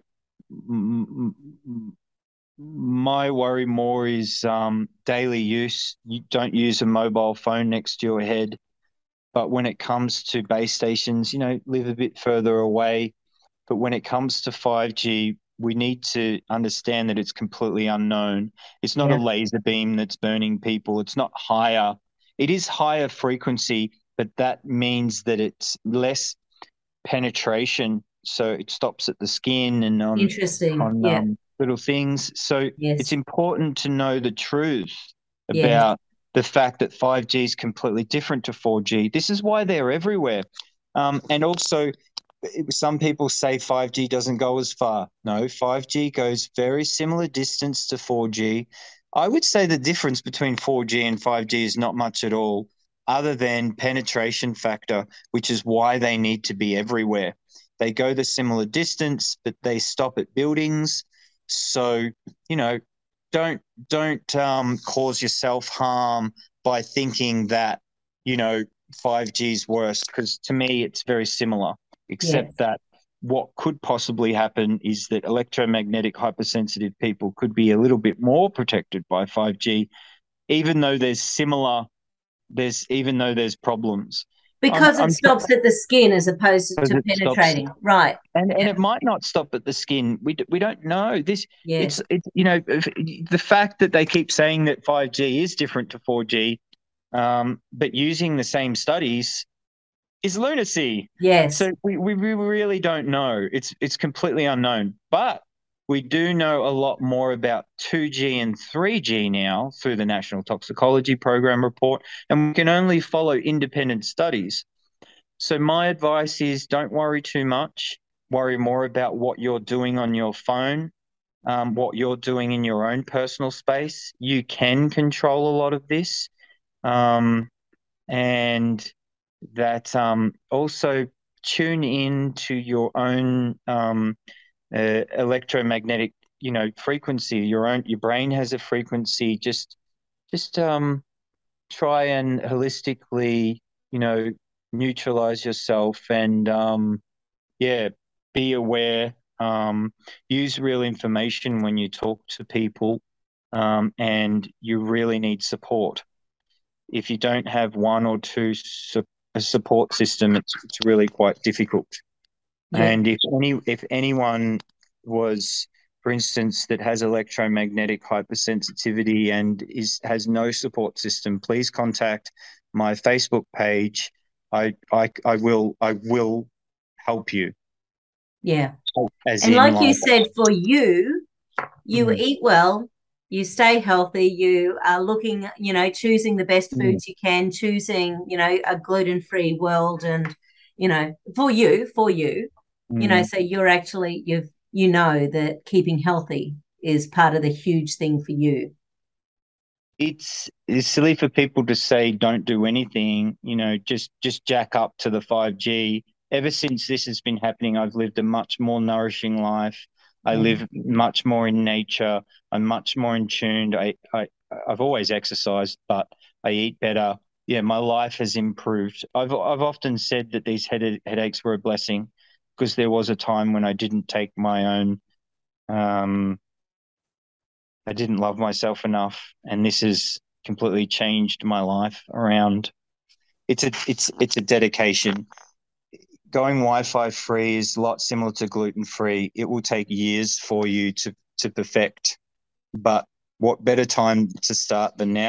my worry more is daily use. You don't use a mobile phone next to your head. But when it comes to base stations, live a bit further away. But when it comes to 5G, we need to understand that it's completely unknown. It's not a Yeah. laser beam that's burning people. It's not higher. It is higher frequency, but that means that it's less penetration. So it stops at the skin and on Interesting. on Yeah. little things. So it's Yes. important to know the truth Yes. about the fact that 5G is completely different to 4G. This is why they're everywhere. And also, some people say 5G doesn't go as far. No, 5G goes very similar distance to 4G. I would say the difference between 4G and 5G is not much at all, other than penetration factor, which is why they need to be everywhere. They go the similar distance, but they stop at buildings. So, you know, don't don't cause yourself harm by thinking that, 5G is worse, because to me it's very similar, Yes. except that what could possibly happen is that electromagnetic hypersensitive people could be a little bit more protected by 5G, even though there's problems. I'm Because it I'm stops at the skin as opposed because to it stops, penetrating. Right. and Yeah. it might not stop at the skin. We don't know this. Yes. It's the fact that they keep saying that 5G is different to 4G, but using the same studies is lunacy. Yes. So we really don't know. It's completely unknown. But we do know a lot more about 2G and 3G now through the National Toxicology Program report, and we can only follow independent studies. So my advice is don't worry too much. Worry more about what you're doing on your phone, what you're doing in your own personal space. You can control a lot of this. And that also tune in to your own electromagnetic, frequency. Your brain has a frequency. Just try and holistically, you know, neutralize yourself and yeah, be aware. Use real information when you talk to people, and you really need support. If you don't have one or two a support system, it's really quite difficult. Yeah. And if anyone was, for instance, that has electromagnetic hypersensitivity and has no support system, please contact my Facebook page. I will help you, Yeah. as And in like you like. said, for you, you Mm, eat well, you stay healthy, you are looking, choosing the best mm, foods you can, choosing, a gluten-free world and, for you, mm. so you're actually that keeping healthy is part of the huge thing for you. It's silly for people to say don't do anything, just jack up to the 5G. Ever since this has been happening, I've lived a much more nourishing life. I Yeah. live much more in nature. I'm much more in tune. I've always exercised, but I eat better. Yeah, my life has improved. I've often said that these headaches were a blessing, because there was a time when um, I didn't love myself enough, and this has completely changed my life around. It's a dedication. Going Wi-Fi free is a lot similar to gluten free. It will take years for you to perfect, but what better time to start than now?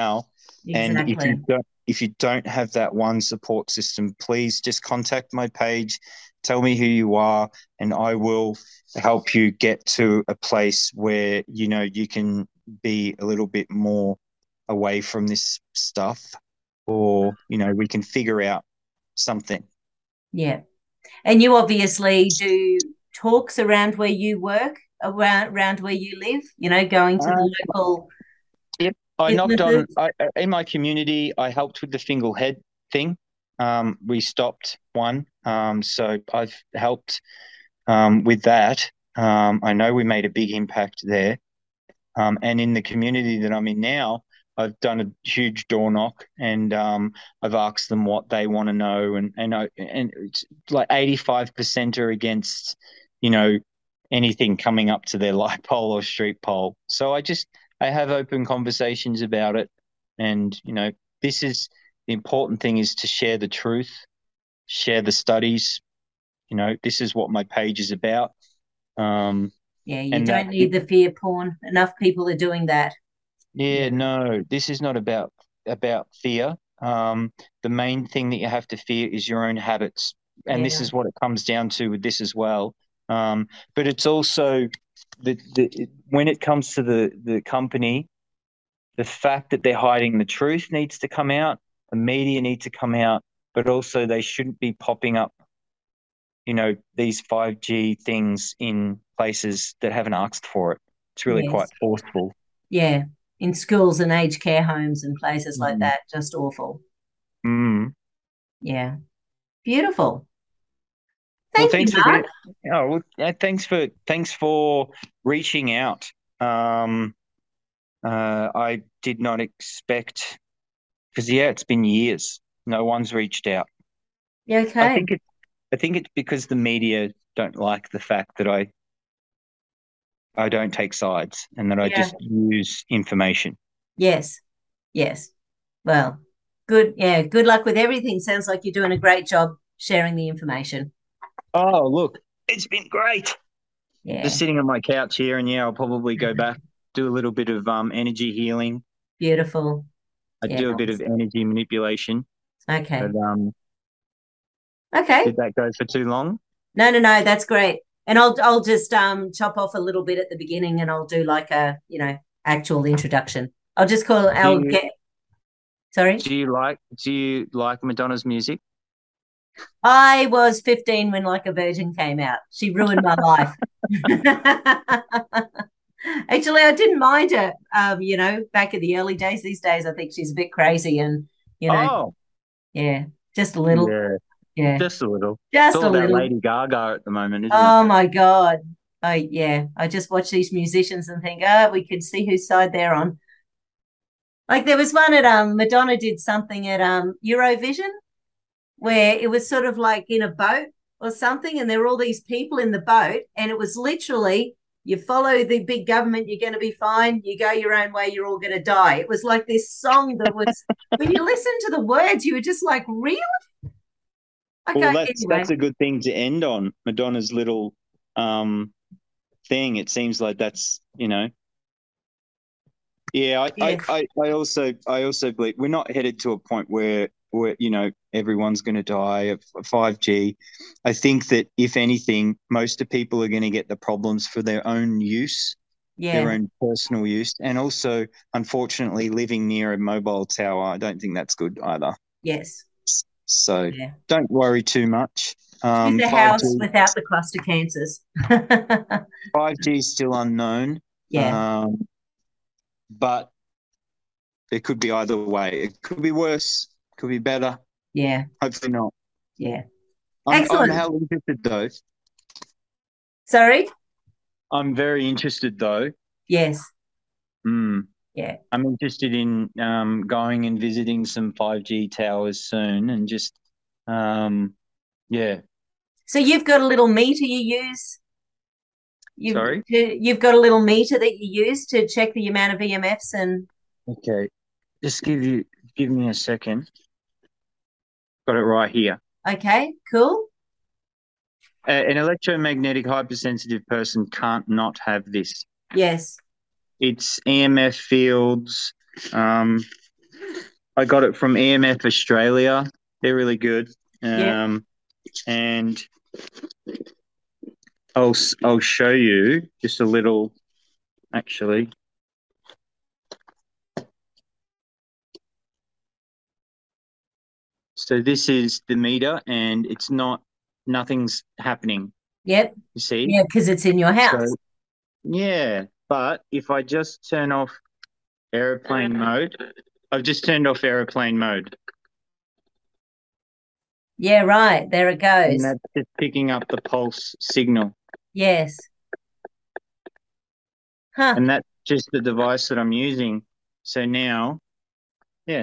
And Exactly. if you don't have that one support system, please just contact my page, tell me who you are, and I will help you get to a place where, you know, you can be a little bit more away from this stuff, or, you know, we can figure out something. Yeah. And you obviously do talks around where you work, around where you live, you know, going to the local Yep. I knocked on, businesses. in my community, I helped with the Fingal Head thing. We stopped one. So I've helped with that. I know we made a big impact there. And in the community that I'm in now, I've done a huge door knock, and I've asked them what they want to know, and it's like 85% are against, you know, anything coming up to their light pole or street pole. So I have open conversations about it, and you know, this is the important thing, is to share the truth, share the studies. You know, this is what my page is about. Um, Yeah, you and that don't need the fear porn. Enough people are doing that. Yeah, Yeah. no, this is not about fear. The main thing that you have to fear is your own habits, and this Yeah. is what it comes down to with this as well. But it's also when it comes to the company, the fact that they're hiding the truth needs to come out. The media need to come out, but also they shouldn't be popping up, you know, these 5G things in places that haven't asked for it. It's really quite Yes. forceful. Yeah. In schools and aged care homes and places like Mm. that. Just awful. Mm. Yeah. Beautiful. Well, Thank you, thanks for Mark. getting. Oh, well, thanks for reaching out. Um, I did not expect, because yeah, it's been years. No one's reached out. You I okay? think it. I think it's because the media don't like the fact that I don't take sides, and that I Yeah. just use information. Yes. Yes. Well, good. Yeah. Good luck with everything. Sounds like you're doing a great job sharing the information. Oh, look, it's been great. Just Yeah. sitting on my couch here, and yeah, I'll probably go back, do a little bit of energy healing. Beautiful. I Yeah. do a bit of energy manipulation, but Okay. Okay. did that go for too long? No, no, no. That's great. And I'll just chop off a little bit at the beginning, and I'll do like a actual introduction. I'll just call. Do I'll you get. Sorry. do you like Madonna's music? I was 15 when Like a Virgin came out. She ruined my life. Actually, I didn't mind her. Back in the early days. These days, I think she's a bit crazy, and you know, Oh, yeah, just a little. yeah, Yeah, just a little. It's just all a about little. Lady Gaga at the moment, isn't it? Oh my God. I just watch these musicians and think, we could see whose side they're on. Like there was one at Madonna did something at Eurovision where it was sort of like in a boat or something, and there were all these people in the boat, and it was literally you follow the big government, you're going to be fine. You go your own way, you're all going to die. It was like this song that was when you listen to the words, you were just like, really? Well, Okay, that's anyway. a good thing to end on. Madonna's little um thing. It seems like that's, you know. Yeah, Yes. I also believe we're not headed to a point where you know everyone's going to die of 5G. I think that if anything, most of people are going to get the problems for their own use, their Yeah. own personal use, and also, unfortunately, living near a mobile tower. I don't think that's good either. Yes. So Yeah. don't worry too much. Choose a house 5G without the cluster cancers. 5G is still unknown, Yeah. um, but it could be either way. It could be worse, could be better. Yeah. Hopefully not. Yeah. I'm Excellent. hell interested though. Sorry? I'm very interested though. Yes. Mm. Yeah. I'm interested in going and visiting some 5G towers soon, and just um, yeah. So you've got a little meter you use. Sorry. You've got a little meter that you use to check the amount of EMFs and Okay. Just give me a second. Got it right here. okay, cool. An electromagnetic hypersensitive person can't not have this. Yes. It's EMF fields, um, I got it from EMF Australia. They're really good. Yeah. And I'll show you just a little, actually. So this is the meter, and nothing's happening. Yep. You see? Yeah, because it's in your house. So yeah, but if I just turn off airplane mode, I've just turned off airplane mode, Yeah, right. There it and goes. that's just picking up the pulse signal. Yes. Huh. And that's just the device that I'm using. So now, yeah,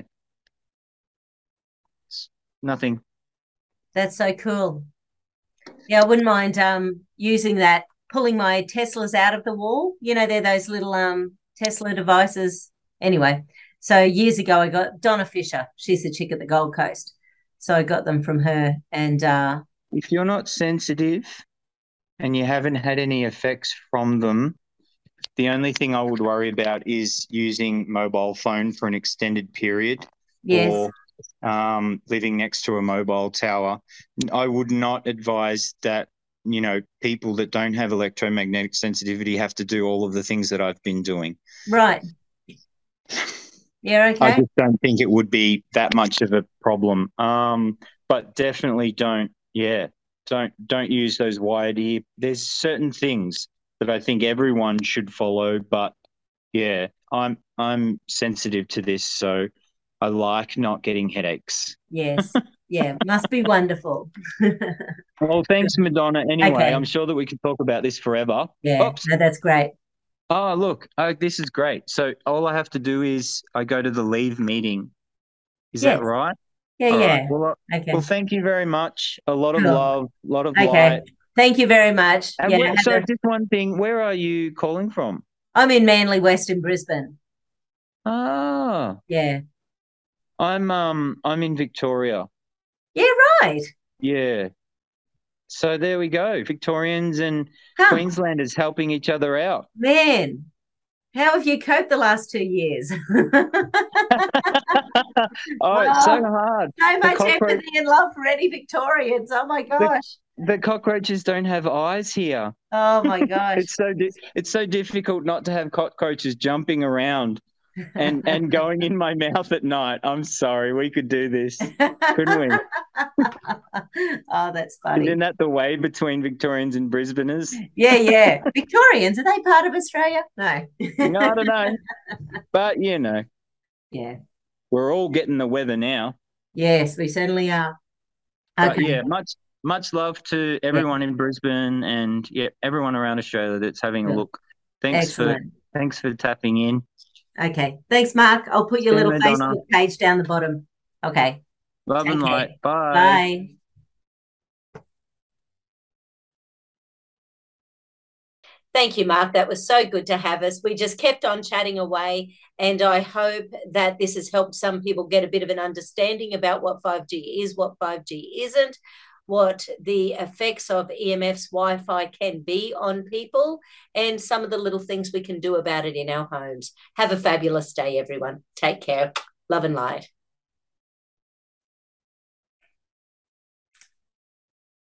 it's nothing. That's so cool. Yeah, I wouldn't mind using that, pulling my Teslas out of the wall. You know, they're those little Tesla devices. Anyway, so years ago I got Donna Fisher. She's the chick at the Gold Coast. So I got them from her and If you're not sensitive and you haven't had any effects from them, the only thing I would worry about is using mobile phone for an extended period yes. or living next to a mobile tower. I would not advise that, people that don't have electromagnetic sensitivity have to do all of the things that I've been doing. Right. Yeah, I okay. just don't think it would be that much of a problem. But definitely don't use those wired ear. There's certain things that I think everyone should follow, but yeah, I'm sensitive to this, so I like not getting headaches. Yes. Yeah, must be wonderful. Well, thanks, Madonna. Anyway, Okay. I'm sure that we could talk about this forever. Yeah, Oops. no, that's great. Oh, look, this is great. So all I have to do is I go to the leave meeting. Is that Yes. right? Yeah, All right. yeah. Well, Okay. thank you very much. A lot of Cool. love, a lot of Okay. light. Thank you very much. And Yeah, so just one thing, where are you calling from? I'm in Manly, Western Brisbane. Ah, Yeah. I'm in Victoria. Yeah, right. Yeah. So there we go. Victorians and Huh. Queenslanders helping each other out. Man, how have you coped the last 2 years? Oh, it's so Oh, hard. so The much cockroach empathy and love for any Victorians. Oh my the, gosh. the cockroaches don't have eyes here. Oh my gosh. It's so difficult not to have cockroaches jumping around and going in my mouth at night. I'm sorry, we could do this, couldn't we? Oh, that's funny. Isn't that the way between Victorians and Brisbaneers? Yeah, yeah. Victorians, are they part of Australia? No. No, I don't know. But, Yeah. we're all getting the weather now. Yes, we certainly are. But Okay. yeah, much love to Yeah. everyone in Brisbane and everyone around Australia that's having a Cool. look. Thanks for Excellent. thanks for tapping in. Okay. Thanks, Mark. I'll put your See you, little Madonna. Facebook page down the bottom. Okay. Love Take and care. light. Bye. Bye. Thank you, Mark. That was so good to have us. We just kept on chatting away, and I hope that this has helped some people get a bit of an understanding about what 5G is, what 5G isn't, what the effects of EMF's Wi Fi can be on people, and some of the little things we can do about it in our homes. Have a fabulous day, everyone. Take care. Love and light.